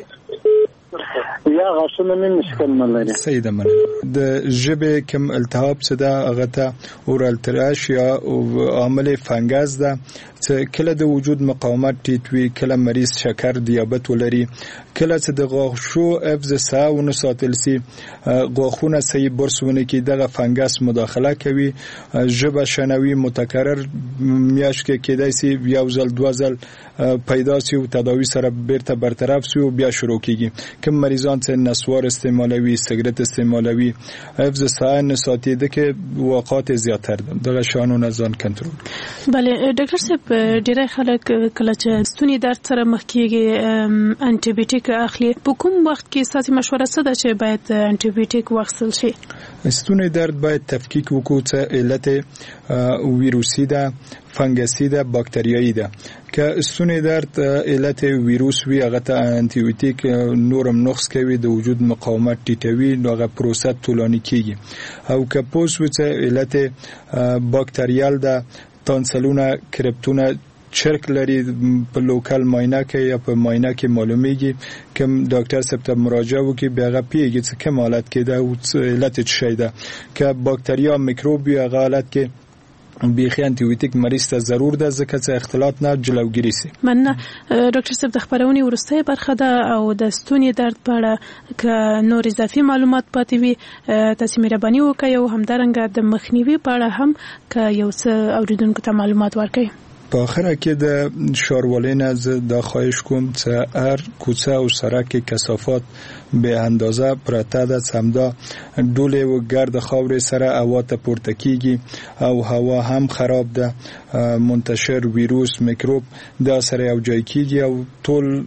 یا غاښونه مې مشکل نه لري. صحیح ده. مننه. د ژبې کوم التهاب څه ده، هغه ته اورال تراش یا عامل فنګس ده چې کله د وجود مقاومت ټیټ وي، کله مریض شکر دیابت ولري، کله چې د غاښو حفظ صحه ونه ساتل سي، غاښونه صحیح برسونه کې دغه فنګس مداخله کوي، ژبه شنوي متکرر میاشت کې کېدای سي یو ځل دوه ځل پیدا سي او تداوی سره بیرته برطرف سي او بیا شروع کیږي. کوم مریضان چې نسوار استعمالوي، سیګریټ استعمالوي، حفظ صحه نه ساتي، د کې واقعات زیاتر دغه شانونه ځان کنټرول. بله ډاکټر صاحب، ډیری خلک کله چې ستوني درد سره مخ کیږي انټي بیوټیک اخلي، په کوم وخت کې ستاسو مشوره څه ده چې باید انټي بیوټیک واخیستل شي؟ ستوني درد باید تفکیک وکړو چې علت ویروسي ده، فنګسي ده، باکتریایي ده. که ستوني درد علت ویروس وي، هغه ته انټي بیوټیک نورم نقص کوي، د وجود مقاومت ټیټوي، نو هغه پروسه طولاني کیږي. او که پوس و چې علت باکتریال ده، تانسلونه، کرپتونه چرک لري، په لوکل ماینه کې یا په ماینه کې معلومیږي، کوم ډاکټر صاحب ته مراجعه وکړي، بیا هغه پیږي چې کوم حالت کې ده او علت څه شی ده. که باکتریا میکروب وي، هغه حالت کې بیخي انټي بیوټیک مریض ته ضرور ده، ځکه چې اختلاط نه جلوګیری سي. مننه ډاکټر صاحب. د خبرونې وروستۍ برخه ده او د ستوني درد په اړه که نور اضافي معلومات پاتې وي تاسو مهرباني وکړئ او همدارنګه د مخنیوي په اړه هم که یو څه اوریدونکو ته معلومات ورکړئ. په اخره کې د ښاروالۍ نه زه دا خواهش کوم چې هر کوڅه او سړک کې کثافات به اندازه پراته ده، همدا ډولې و ګرد خاورې سره هوا ته پورته کیږي او هوا هم خراب ده، منتشر ویروس، میکروب دا سره یو ځای کیږي او ټول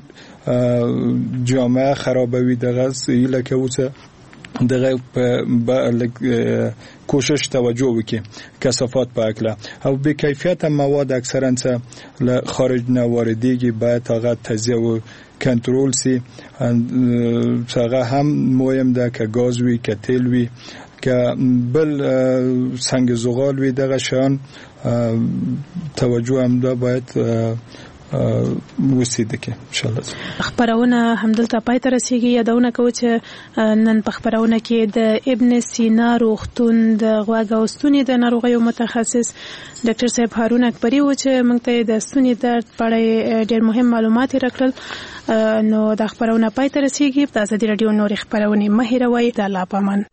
جامعه خرابوي. دغه ایله کوي چې دغه په کوشش توجه وکړي کثافات په اکله او به کیفیت مواد اکثرا څه له خارج نه واردېږي، باید هغه تجزیه او کنټرول سي. هغه هم مهم ده که گاز وي، که تیل وي، که بل سنگ زغال وي، دغه شان توجه هم ده باید وسیده کې ان شاء الله. خبرونه همدلته پای ته رسیږي. یادونه کوم چې نن په خبرونه کې د ابن سینا روغتون د غوږ او ستوني د ناروغیو متخصص ډاکټر صاحب هارون اکبری و چې موږ ته د ستوني درد په اړه ډېر مهم معلومات راکړل. نو د خبرونه پای ته رسیږي. په ازادي رادیو نور خبرونه مه هېروئ. د الله په امان.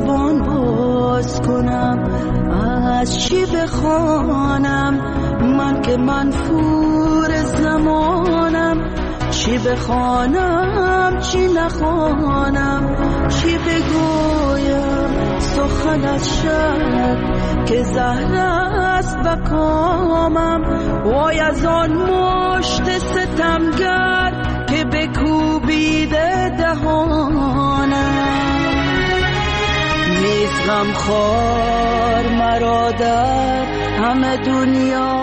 زبان باز کنم از چی بخوانم من که منفور زمانم چی بخوانم چی نخوانم چی بگویم سخن از شب که زهر است بکامم وای از آن مشت ستمگر که بکوبیده دهانم نیست غمخوار مرا در همه دنیا